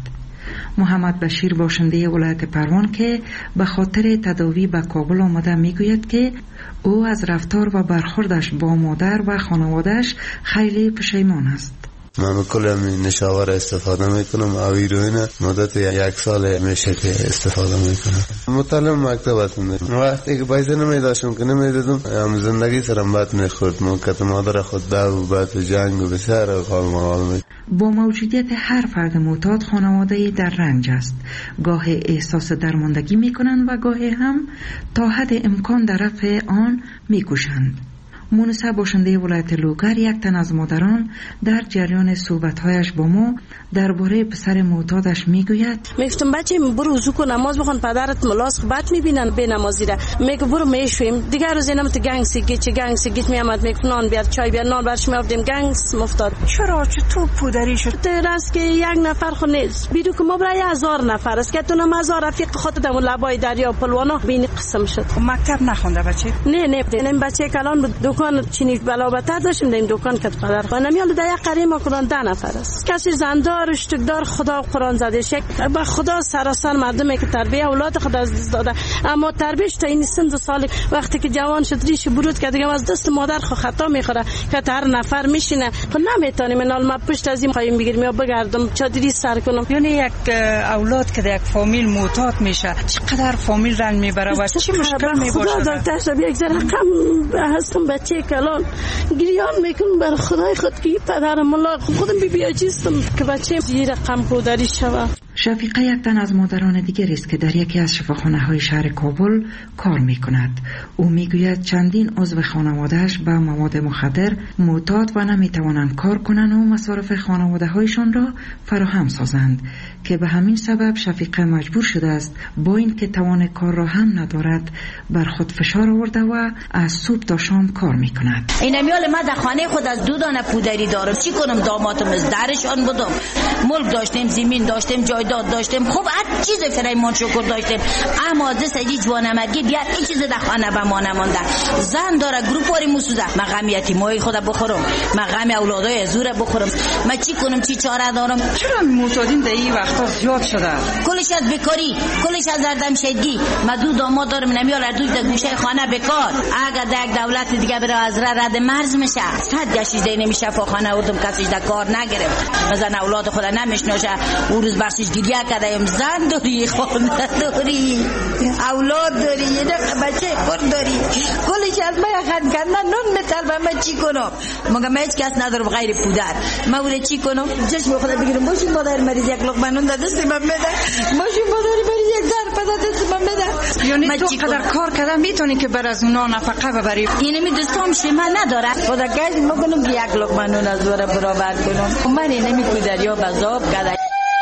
محمد بشیر باشنده ولایت پروان که به خاطر تداوی به کابل آمده می گوید که او از رفتار و برخوردش با مادر و خانوادهش خیلی پشیمان است. من بکل همین نشاور استفاده میکنم، هیروئین مدت یک سال میشه که استفاده میکنم. مطالعه مکتب هستم. وقتی که پیسه نمیداشتم که نمیدادم هم زندگی سرم بد میخورد. موقت مادر خود دو و بعد جنگ و بسیار خال مقال می. با موجودیت هر فرد معتاد خانواده در رنج است. گاه احساس درماندگی میکنند و گاه هم تا حد امکان در رفع آن میکوشند. مونسه باشنده ولایت لوگر یک تن از مادران در جریان صحبت‌هایش با ما درباره پسر معتادش میگوید: میگفتم بچه برو وضو کن نماز بخون، پدرت ملاس بد میبینن به نمازی را. میگه برو میشویم. دیگه روز اینم تو گنگ سیگی چه گنگ سیگیت میامد میگفت نان بیار چای بیار، نان برش میافتیم گنگ مفتاد. چرا چطور پودری شد؟ درست که یک نفر خو نیست بیرو که ما برای هزار نفر است که تو نم هزار رفیق خود در لبای دریا پلوانا بین قسم شد. مکتب نخونده بچه؟ نه نه این بچه کلان بود دکان چینی بلابتر داشتیم در این دکان که پدر خانه میال در یک قریه ما کدان ده نفر است. کسی زندار اشتکدار خدا قرآن زده شک با خدا سراسر مردمی که تربیه اولاد خدا از داده، اما تربیهش تا این سن دو سال وقتی که جوان شد ریش برود که دیگه از دست مادر خو خطا میخوره که هر نفر میشینه خب نمیتونیم من ما پشت از این قایم بگیریم یا بگردم چادری سر کنم. یعنی یک اولاد که در یک فامیل معتاد میشه چقدر فامیل رنج میبره و چه مشکل میباشه؟ خدا دکتر شب یک ذره رقم هستم بچه کلان گریان میکنم بر خدای خود که پدر ملا خودم بی بی عجیزم که بچه یه رقم پودری شوه. شفیقه یک تن از مادران دیگر است که در یکی از شفاخانه های شهر کابل کار می کند. او می گوید چندین عضو خانوادهش به مواد مخدر معتاد و نمی توانند کار کنند و مصارف خانواده هایشان را فراهم سازند که به همین سبب شفیقه مجبور شده است با این که توان کار را هم ندارد بر خود فشار آورده و از صبح تا شام کار می کند. این میال ما در خانه خود از دو دانه پودری دارم، چی کنم؟ دامادم از درشان بودم، ملک داشتیم، زمین داشتیم، جایداد داشتیم، خوب هر چیز فرایمان شکر داشتیم، اما دست ای جوانمرگی بیار این چیز در خانه به ما نمانده. زن داره گروپاری موسوده، من غم یتیمای خود بخورم، من غم اولادای زور بخورم، من چی کنم؟ چی چاره دارم؟ چرا معتادین در این وقتا زیاد شده؟ کلش از بیکاری، کلش از زردمشدگی. من دو داماد دارم، نمیال دوی در گوشه خانه بیکار. اگر در یک دولت دیگه بره از رد مرز میشه، صد گشیده نمیشه فخانه اودم کسیش در کار نگرفت. مثلا اولاد خود نمیشناسه، او روز برسیش گریه کردیم زن داری، خانه داری، اولاد داری، یه بچه خود داری، کلش از من خند کردن نون میطلبم. من چی کنم؟ مگه من هیچ کس ندارم غیر پدر. من ولی چی کنم؟ چشم خدا بگیرم باشی مادر مریض یک لقمه نون دست من بده، باشی مادر مریض یک ظرف دست من بده. یعنی تو قدر کار کردن میتونی که بر از اونا نفقه ببری؟ اینمی دوستام شما نداره خدا گاز مگنم که یک لقمه نون از ور برابر کنم. من اینمی پدریا بزاب کرده.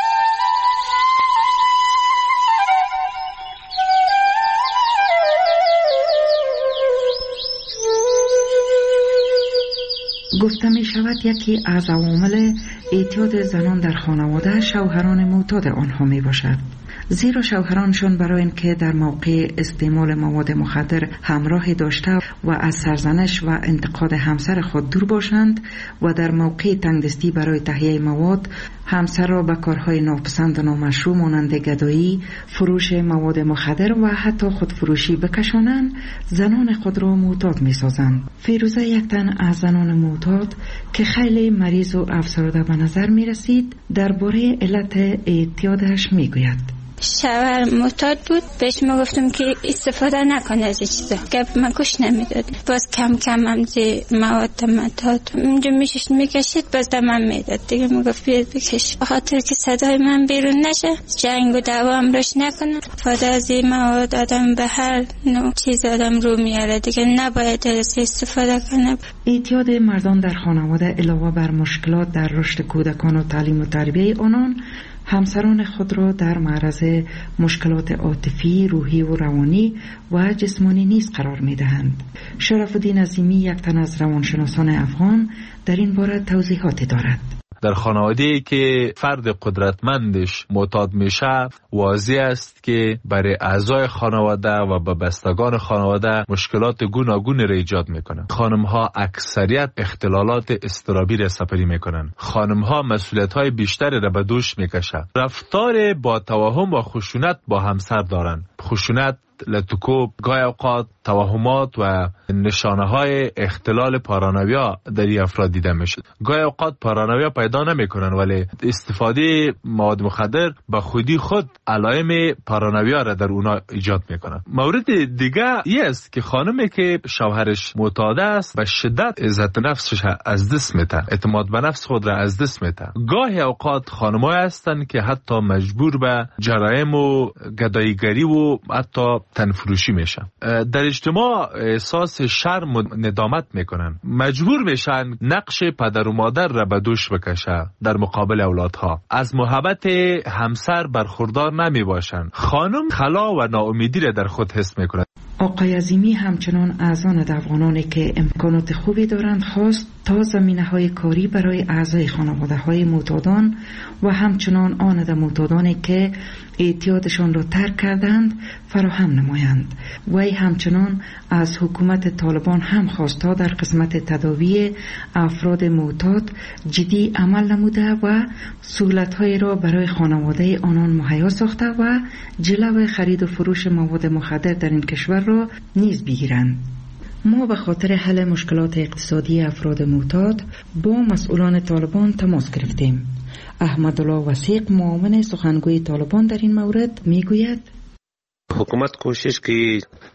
گفته می شود یکی از عوامل اعتیاد زنان در خانواده شوهران معتاد آنها می باشد. زیرا شوهرانشان برای اینکه در موقع استعمال مواد مخدر همراهی داشته و از سرزنش و انتقاد همسر خود دور باشند و در موقع تنگدستی برای تهیه مواد همسر را به کارهای ناپسند و نامشروع مانند گدایی، فروش مواد مخدر و حتی خودفروشی بکشانند، زنان خود را معتاد می سازند. فیروزه یک تن از زنان معتاد که خیلی مریض و افسرده به نظر می رسید درباره علت اعتیادش می گوید. شوهر معتاد بود، بهش ما گفتم که استفاده نکنه از چیزا، گپ من گوش نمیداد. باز کم کم هم زی مواد مداد اونجا میشش میکشید، باز دمم میداد دیگه. میگفت بیاد بکش، خاطر که صدای من بیرون نشه، جنگ و دعوا هم روش نکنه. فاده از این مواد آدم به هر نوع چیز آدم رو میاره دیگه، نباید از استفاده کنه. اعتیاد مردان در خانواده علاوه بر مشکلات در رشد کودکان و تعلیم و تربیه آنان، همسران خود را در معرض مشکلات عاطفی، روحی و روانی و جسمانی نیز قرار می دهند. شرف الدین عظیمی یک تن از روانشناسان افغان در این باره توضیحاتی دارد. در خانواده‌ای که فرد قدرتمندش معتاد میشه، واضح است که برای اعضای خانواده و به بستگان خانواده مشکلات گوناگون را ایجاد میکنن. خانم‌ها اکثریت اختلالات اضطرابی را سپری میکنن. خانم‌ها مسئولیت‌های بیشتری را به دوش میکشن. رفتار با توهم و خشونت با همسر دارن. خشونت، لطکوب، گاهی اوقات توهمات و نشانه های اختلال پارانویا در این افراد دیده میشه. گاهی اوقات پارانویا پیدا نمیکنن ولی استفاده مواد مخدر به خودی خود علائم پارانویا را در اونا ایجاد میکنن. مورد دیگه این است که خانمی که شوهرش معتاد است به شدت عزت نفسش از دست میده، اعتماد به نفس خود را از دست میده. گاهی اوقات خانم‌ها هستن که حتی مجبور به جرایم و گداییگری و حتی تنفروشی میشن. در اجتماع احساس شرم و ندامت میکنن، مجبور میشن نقش پدر و مادر را به دوش بکشه در مقابل اولادها. از محبت همسر برخوردار نمی باشن. خانم خلا و ناامیدی را در خود حس میکنه. آقای عظیمی همچنان از آن افغانانی که امکانات خوبی دارند خواست تا زمینه‌های کاری برای اعضای خانواده‌های معتادان و همچنان آن معتادانی که اعتیادشان را ترک کردند فراهم نمایند. وی همچنان از حکومت طالبان هم خواست تا در قسمت تداوی افراد معتاد جدی عمل نموده و سهولت‌هایی را برای خانواده آنان مهیا ساخته و جلو خرید و فروش مواد مخدر در این کشور را نیز بگیرند. ما به خاطر حل مشکلات اقتصادی افراد معتاد با مسئولان طالبان تماس گرفتیم. احمدالله وثیق معاون سخنگوی طالبان در این مورد میگوید حکومت کوشش کوي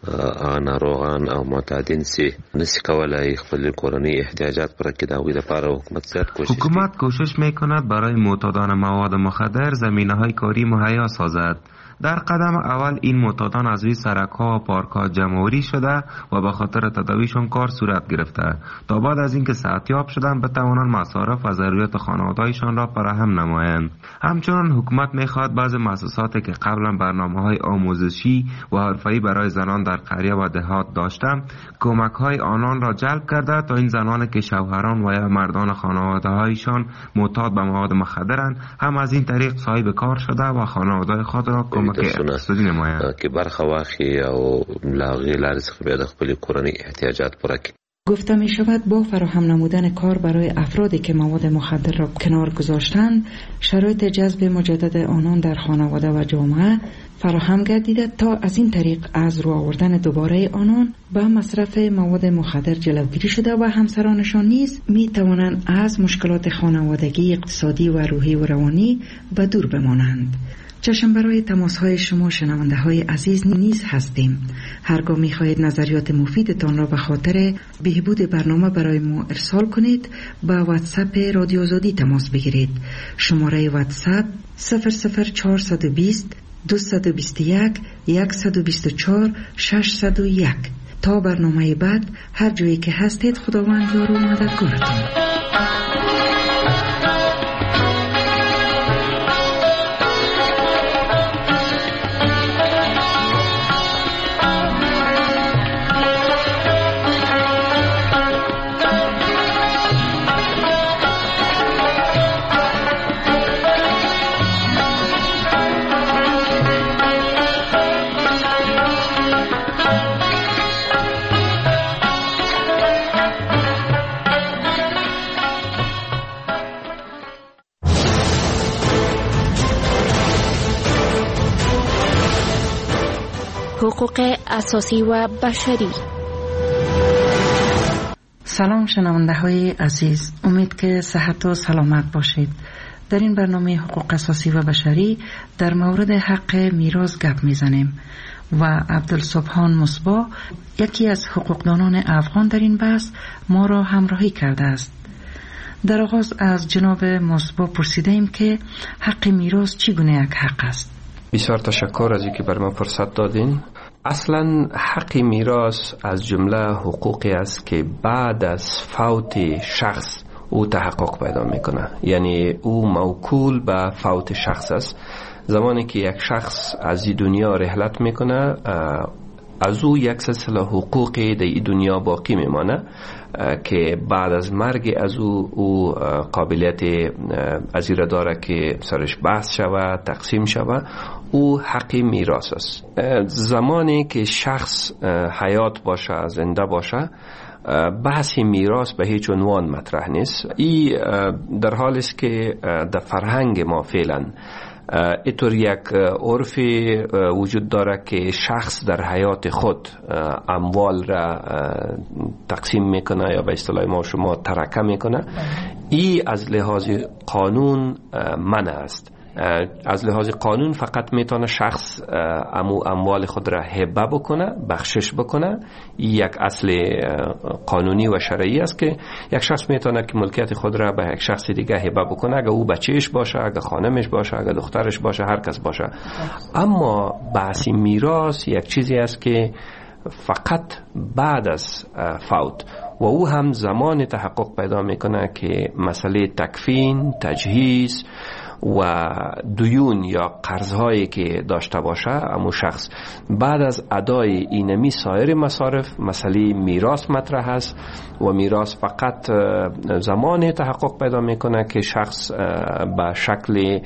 ناروغان او معتادین سي نسی کولای خپل کورنی احتیاجات پوره کړي. دا وی لپاره حکومت زیات کوشش حکومت کوشش میکند برای معتادان مواد مخدر زمینه‌های کاری مهیا سازد. در قدم اول این معتادان از روی سرک‌ها و پارک‌ها جمع‌آوری شده و به خاطر تداویشون کار صورت گرفته تا بعد از اینکه صحتیاب شدن بتوانند مصارف و ضروریات خانواده‌شان را فراهم نمایند. همچنین حکومت می‌خواهد بعضی مؤسساتی که قبلا برنامه‌های آموزشی و حرفه‌ای برای زنان در قریه و دهات داشتند کمک‌های آنان را جلب کرده تا این زنانی که شوهران و یا مردان خانواده‌هایشان معتاد به مواد مخدرند هم از این طریق صاحب کار شده و خانواده خود را کمک اقتصادی نمایند که برخه واخلي او لاغي لارې څخه بیا د خپل کورنۍ احتیاجات پوره کړي. گفته می شود با فراهم نمودن کار برای افرادی که مواد مخدر را کنار گذاشتند، شرایط جذب مجدد آنان در خانواده و جامعه فراهم گردیده تا از این طریق از رو آوردن دوباره آنان به مصرف مواد مخدر جلوگیری شده و همسرانشان نیز می توانند از مشکلات خانوادگی، اقتصادی و روحی و روانی به دور بمانند. چشم برای تماس های شما شنونده های عزیز نیز هستیم. هرگاه می خواهید نظریات مفیدتان را به خاطر بهبود برنامه برای ما ارسال کنید به واتساپ رادیو آزادی تماس بگیرید. شماره واتساپ صفر صفر چهار دو صفر دو دو یک یک دو چهار شش صفر یک. تا برنامه بعد هر جایی که هستید خداوند یار و مددگارتان. حقوق اساسی و بشری. سلام شنونده های عزیز، امید که صحت و سلامت باشید. در این برنامه حقوق اساسی و بشری در مورد حق میراث گپ میزنیم و عبدالسبحان مصباح، یکی از حقوقدانان افغان در این بحث، ما را همراهی کرده است. در آغاز از جناب مصباح پرسیده ایم که حق میراث چگونه یک حق است؟ بسیار تشکر از اینکه بر من فرصت دادین. اصلا حق میراث از جمله حقوقی است که بعد از فوت شخص او تحقق پیدا میکنه، یعنی او موکول به فوت شخص است. زمانی که یک شخص از این دنیا رحلت میکنه، از او یک سلسله حقوقی در این دنیا باقی میمانه که بعد از مرگ از او او قابلیت از این داره که سرش بحث شود، تقسیم شود. او حق میراث است. زمانی که شخص حیات باشه، زنده باشه، بحث میراث به هیچ عنوان مطرح نیست. این در حالی است که در فرهنگ ما فعلا اینطور یک عرف وجود داره که شخص در حیات خود اموال را تقسیم میکنه یا به اصطلاح ما شما ترکه میکنه. این از لحاظ قانون منع است. از لحاظ قانون فقط میتونه شخص امو اموال خود را هبه بکنه، بخشش بکنه. یک اصل قانونی و شرعی است که یک شخص میتونه که ملکیت خود را به یک شخص دیگه هبه بکنه، اگه او بچهش باشه، اگه خانمش باشه، اگه دخترش باشه، هر کس باشه. اما بحث میراث یک چیزی است که فقط بعد از فوت و او هم زمان تحقق پیدا میکنه که مسئله تکفین، تجهیز و دیون یا قرضهایی که داشته باشه اما شخص بعد از ادای اینمی سایر مصارف مسئله میراث مطرح است و میراث فقط زمان تحقق پیدا میکنه که شخص به شکل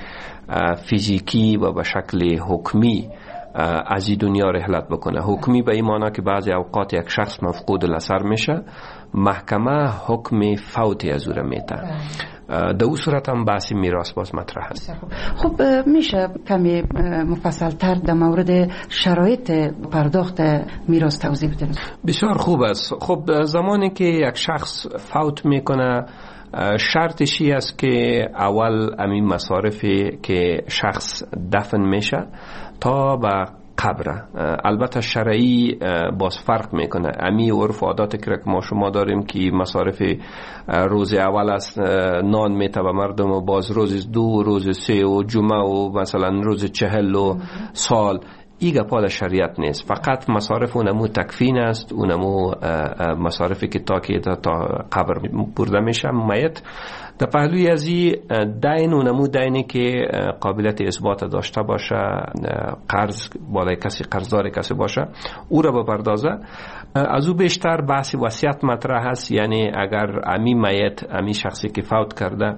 فیزیکی و به شکل حکمی از این دنیا رحلت بکنه. حکمی به این معنی که بعضی اوقات یک شخص مفقود الاثر میشه، محکمه حکم فوتی از او را میده. در اون صورت هم بحث میراث باز مطرح است. خب میشه کمی مفصل تر در مورد شرایط پرداخت میراث توضیح بدید؟ بسیار خوب است. خب زمانی که یک شخص فوت میکنه، شرطش است که اول همین مصارفی که شخص دفن میشه تا به قبر، البته شرعی باز فرق میکنه. امی عرف عادات که ما شما داریم که مصارف روز اول است نان میته به مردم و باز روز دو، روز سه و جمعه و مثلا روز چهل و سال، ایگه پا در شریعت نیست. فقط مصارف اونمو تکفین است، اونمو مصارفی که تا که تا قبر برده میشه میت. در پهلوی از این دین اونمو دینی که قابلیت اثبات داشته باشه، قرض بالای کسی، قرضدار کسی باشه، او را بپردازه. از او بیشتر بحث وصیت مطرح است، یعنی اگر امی میت، امی شخصی که فوت کرده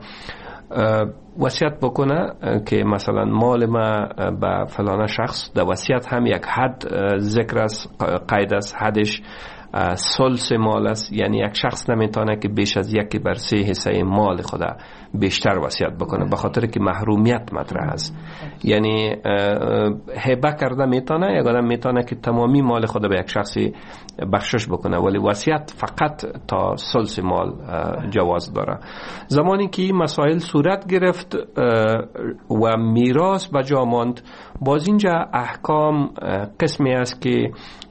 وصیت بکنه که مثلا مال ما به فلانه شخص، در وصیت هم یک حد ذکر است، قید است. حدش ثلث مال است، یعنی یک شخص نمیتونه که بیش از یکی بر سه حصه مال خود بیشتر وصیت بکنه، به خاطر که محرومیت مطرح است. یعنی هبه کرده میتونه، یک آدم میتونه که تمامی مال خود به یک شخصی بخشش بکنه، ولی وصیت فقط تا ثلث مال جواز داره. زمانی که این مسائل صورت گرفت و میراث به جا ماند، باز اینجا احکام قسمی است که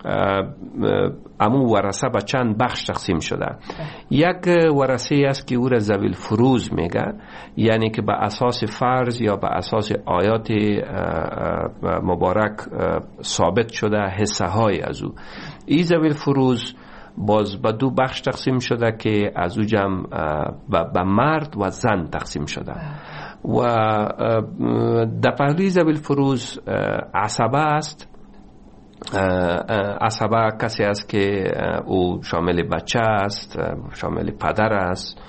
امو ورثه به چند بخش تقسیم شده. یک ورثه است که او را ذوی الفروض میگه، یعنی که به اساس فرض یا به اساس آیات مبارک ثابت شده حصه های از او. این ذوی الفروض باز به دو بخش تقسیم شده که از او جمع به مرد و زن تقسیم شده. و در پهلوی ذوی الفروض عصبه است. عصبه کسی است که او شامل بچه است، شامل پدر است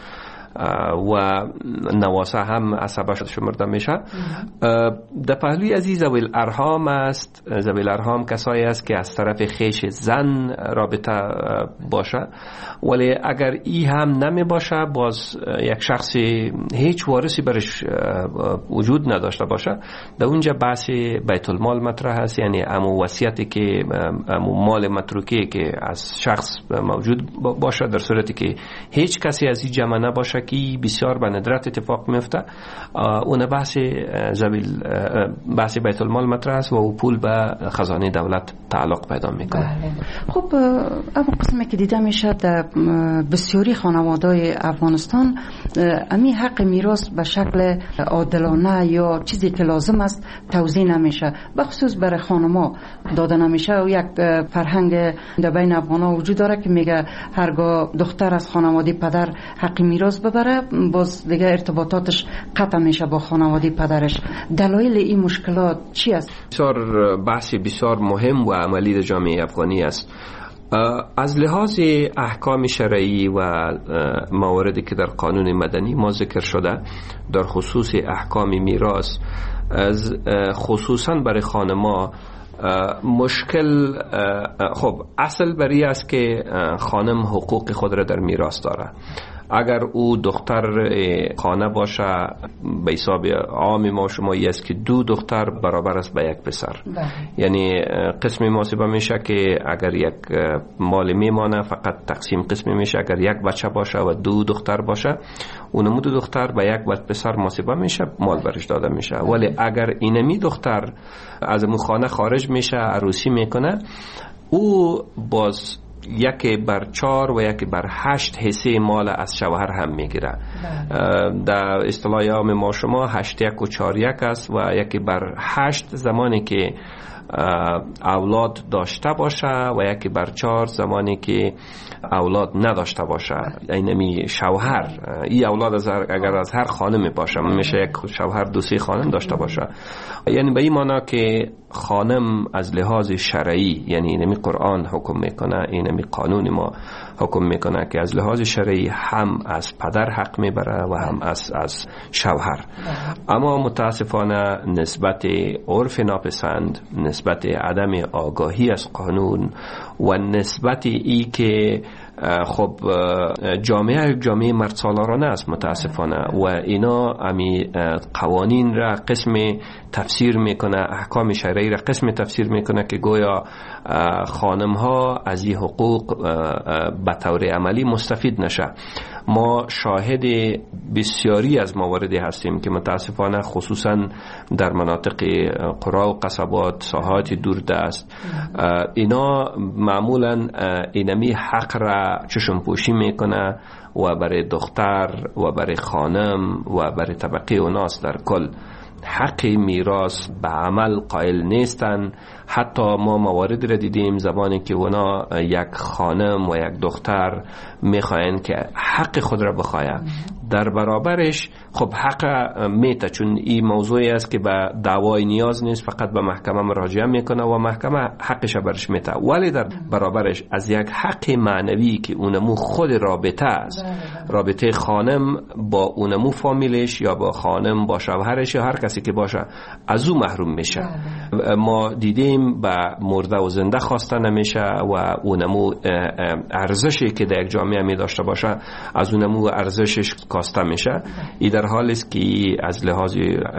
و نواسه هم عصبه شمرده میشه. در پهلوی از ذوی الارحام است. ذوی الارحام کسایی است که از طرف خیش زن رابطه باشه، ولی اگر ای هم نمی باشه، باز یک شخصی هیچ وارثی برش وجود نداشته باشه، در اونجا بحث بیت المال مطرح است، یعنی امو وصیتی که امو مال متروکی که از شخص موجود باشه، در صورتی که هیچ کسی از این جمع نباشه که بسیار به ندرت اتفاق میفته، اون بحث زویل بحث بیت المال مطرح است و او پول به خزانه دولت تعلق پیدا میکنه. خب اما قسمی که دیده میشه در بسیاری خانواده‌های افغانستان امی حق میراث به شکل عادلانه یا چیزی که لازم است توزیع نمیشه، بخصوص برای خانم‌ها داده نمیشه. و یک فرهنگ در بین افغان‌ها وجود داره که میگه هرگاه دختر از خانواده پدر حق میراث ببره، باز دیگه ارتباطاتش قطع میشه با خانواده پدرش. دلایل این مشکلات چی است؟ بسیار بحث بسیار مهم و عملی در جامعه افغانی است. از لحاظ احکام شرعی و مواردی که در قانون مدنی ما ذکر شده در خصوص احکام میراث، از خصوصا برای خانما مشکل، خب اصل بری است که خانم حقوق خود را در میراث داره. اگر او دختر خانه باشه، به حساب عام ما شمایی است که دو دختر برابر است به یک پسر. یعنی قسمی محاسبه میشه که اگر یک مال میمانه فقط تقسیم قسمی میشه، اگر یک بچه باشه و دو دختر باشه، اونمو دو دختر به یک پسر محاسبه میشه، مال برش داده میشه. ولی اگر اینمی دختر از مو خانه خارج میشه، عروسی میکنه، او باز یکی بر چار و یکی بر هشت حصه مال از شوهر هم میگیره. در اصطلاح عام ما شما هشت یک و چار یک است و یکی بر هشت زمانی که اولاد داشته باشه و یکی بر چار زمانی که اولاد نداشته باشه. اینمی شوهر، این اولاد از اگر از هر خانمی باشه، میشه یک شوهر دو سه خانم داشته باشه. یعنی به این معنی که خانم از لحاظ شرعی، یعنی اینمی قرآن حکم میکنه، اینمی قانون ما حکم میکنه که از لحاظ شرعی هم از پدر حق میبره و هم از از شوهر. اما متاسفانه نسبت عرف ناپسند، نسبت عدم آگاهی از قانون و نسبت ای که خب جامعه جامعه مرد سالارانه است متاسفانه، و اینا امی قوانین را قسم تفسیر میکنه، احکام شرعی را قسم تفسیر میکنه که گویا خانم ها از این حقوق به طور عملی مستفید نشه. ما شاهد بسیاری از مواردی هستیم که متاسفانه خصوصا در مناطق قرا و قصبات، ساحات دوردست، اینا معمولا اینمی حق را چشم پوشی میکنه و برای دختر و برای خانم و برای طبقه اوناس در کل حق میراث به عمل قائل نیستن. حتی ما مواردی را دیدیم زمانی که اونا یک خانم و یک دختر میخواین که حق خود را بخواین، در برابرش خب حق میته، چون این موضوعی است که به دعوای نیاز نیست، فقط به محکمه مراجعه میکنه و محکمه حقش برش میته. ولی در برابرش از یک حق معنوی که اونمو خود رابطه است، رابطه خانم با اونمو فامیلش یا با خانم با شوهرش یا هر کسی که باشه، از او محروم میشه. ما دیدیم به مرده و زنده خواسته نمیشه و اونمو ارزشی که در یک جامعه می داشته باشه از اونمو ارزشش کاسته میشه. این در حالی است که از لحاظ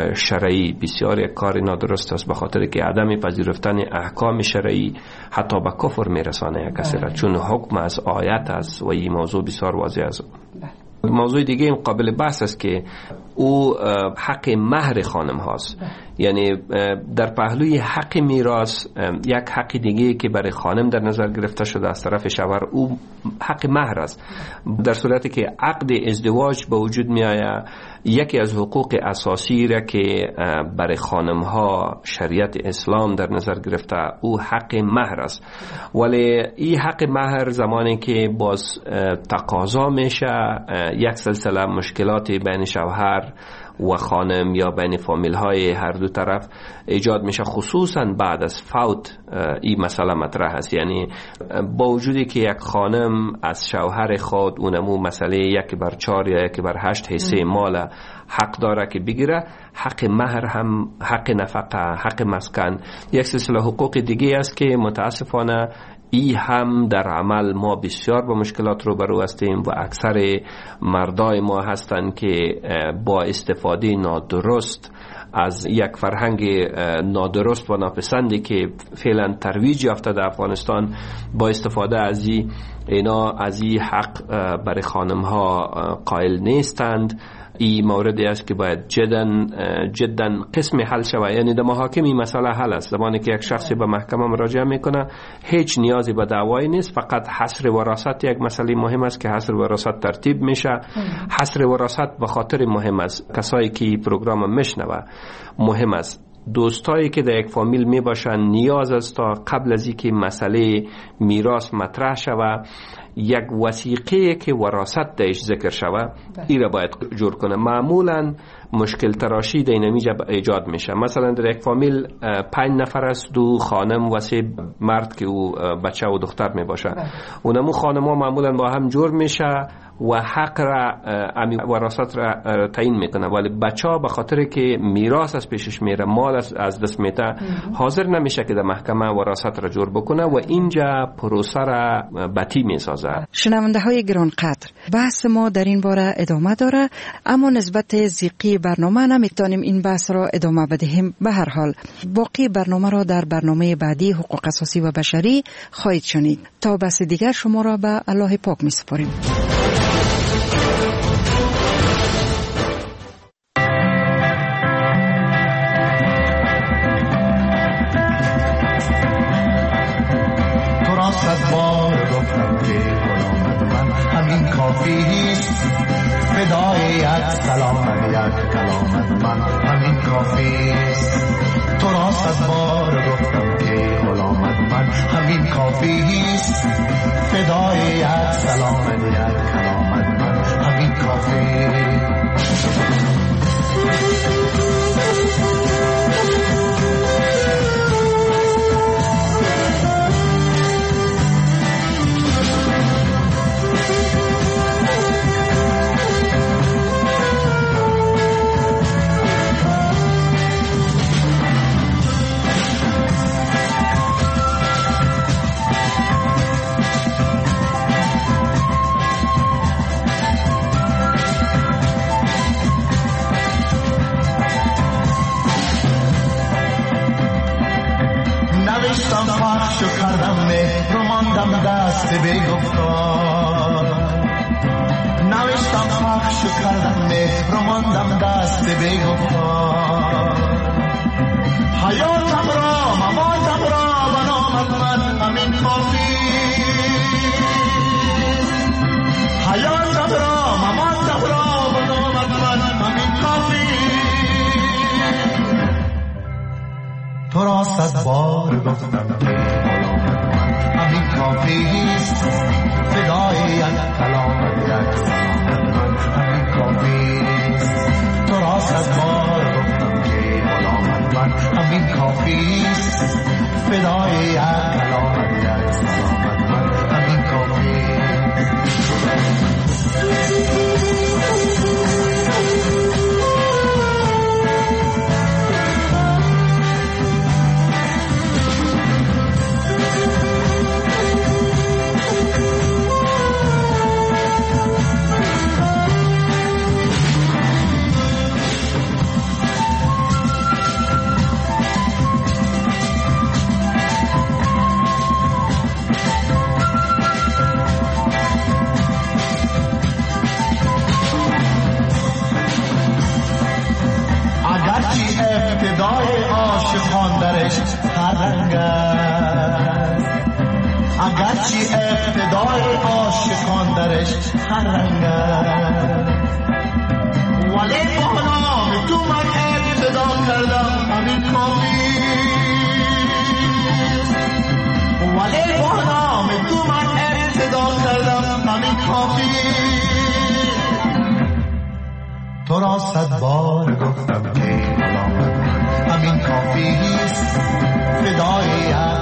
شرعی بسیار یک کار نادرست است، به خاطر که عدم پذیرفتن احکام شرعی حتی به کفر میرسانه یک کسی را، چون حکم از آیت است و این موضوع بسیار واضح است. موضوع دیگه این قابل بحث است که او حق مهر خانم هاست. یعنی در پهلوی حق میراث یک حق دیگه که برای خانم در نظر گرفته شده از طرف شوهر، او حق مهر است. در صورتی که عقد ازدواج به وجود می آید، یکی از حقوق اساسی را که برای خانم ها شریعت اسلام در نظر گرفته او حق مهر است. ولی این حق مهر زمانی که باز تقاضا میشه یک سلسله مشکلات بین شوهر و خانم یا بین فامیل های هر دو طرف ایجاد میشه، خصوصا بعد از فوت این مسئله مطرح است. یعنی با وجودی که یک خانم از شوهر خود اونمو مسئله یک بر چار یا یک بر هشت حصه مال حق داره که بگیره، حق مهر هم، حق نفقه، حق مسکن، یک سلسله حقوق دیگه است که متاسفانه ای هم در عمل ما بسیار با مشکلات رو برو هستیم و اکثر مردای ما هستند که با استفاده نادرست از یک فرهنگ نادرست و ناپسندی که فعلا ترویج یافته در افغانستان، با استفاده از این اینا از این حق برای خانم ها قائل نیستند. این موردی است که باید جدا جدا قسم حل شود. یعنی در محاکم این مسئله حل است. زمانی که یک شخصی به محکمه مراجعه میکنه هیچ نیازی به دعوایی نیست، فقط حصر وراثت یک مسئله مهم است که حصر وراثت ترتیب میشه. حصر وراثت به خاطر مهم است، کسایی که پروگرام میشنوه مهم است، دوستایی که در یک فامیل می باشن نیاز است تا قبل از اینکه مسئله میراث مطرح شود یک وثیقه که وراثت درش ذکر شود این را باید جور کنه. معمولا مشکل تراشی در اینجا ایجاد میشه. مثلا در یک فامیل پنج نفر است، دو خانم و سه مرد که او بچه و دختر می باشه. اونمو خانم ها معمولا با هم جور میشه و حق را امی وراثت را تعیین میکنه، ولی بچه ها به خاطر که میراث از پیشش میره، مال از دست میته، حاضر نمیشه که در محکمه وراثت را جور بکنه و اینجا پروسه را بطی میسازه. شنونده های گرانقدر، بحث ما در این باره ادامه داره، اما نسبت زیقی برنامه نمیتونیم این بحث را ادامه بدهیم. به هر حال باقی برنامه را در برنامه بعدی حقوق اساسی و بشری خواهید شنید. تا بحث دیگر شما را به الله پاک میسپاریم. فدای یک سلام یک کلامت من همین کافیست. تو را صد بار گفتم که غلامت من همین کافیست. فدای یک سلام یک کلامت من همین کافیست. پخش کردم مهر و ماندم دست به گفتار. نوشتم پخش کردم مهر و ماندم دست به گفتار. حیاتم را مماتم را و نامت من همین کافی. حیاتم را مماتم را و نامت من همین کافی. تو را صد بار گفتم که غلامت من همین کافیست. فدای یک کلامت یک سلامت من همین کافی. بهشت هر رنگ ولی با نام تو من ابتدا کردم همین کافی ولی با نام تو من ابتدا کردم همین کافی تو را صد بار گفتم که همین کافی است فدای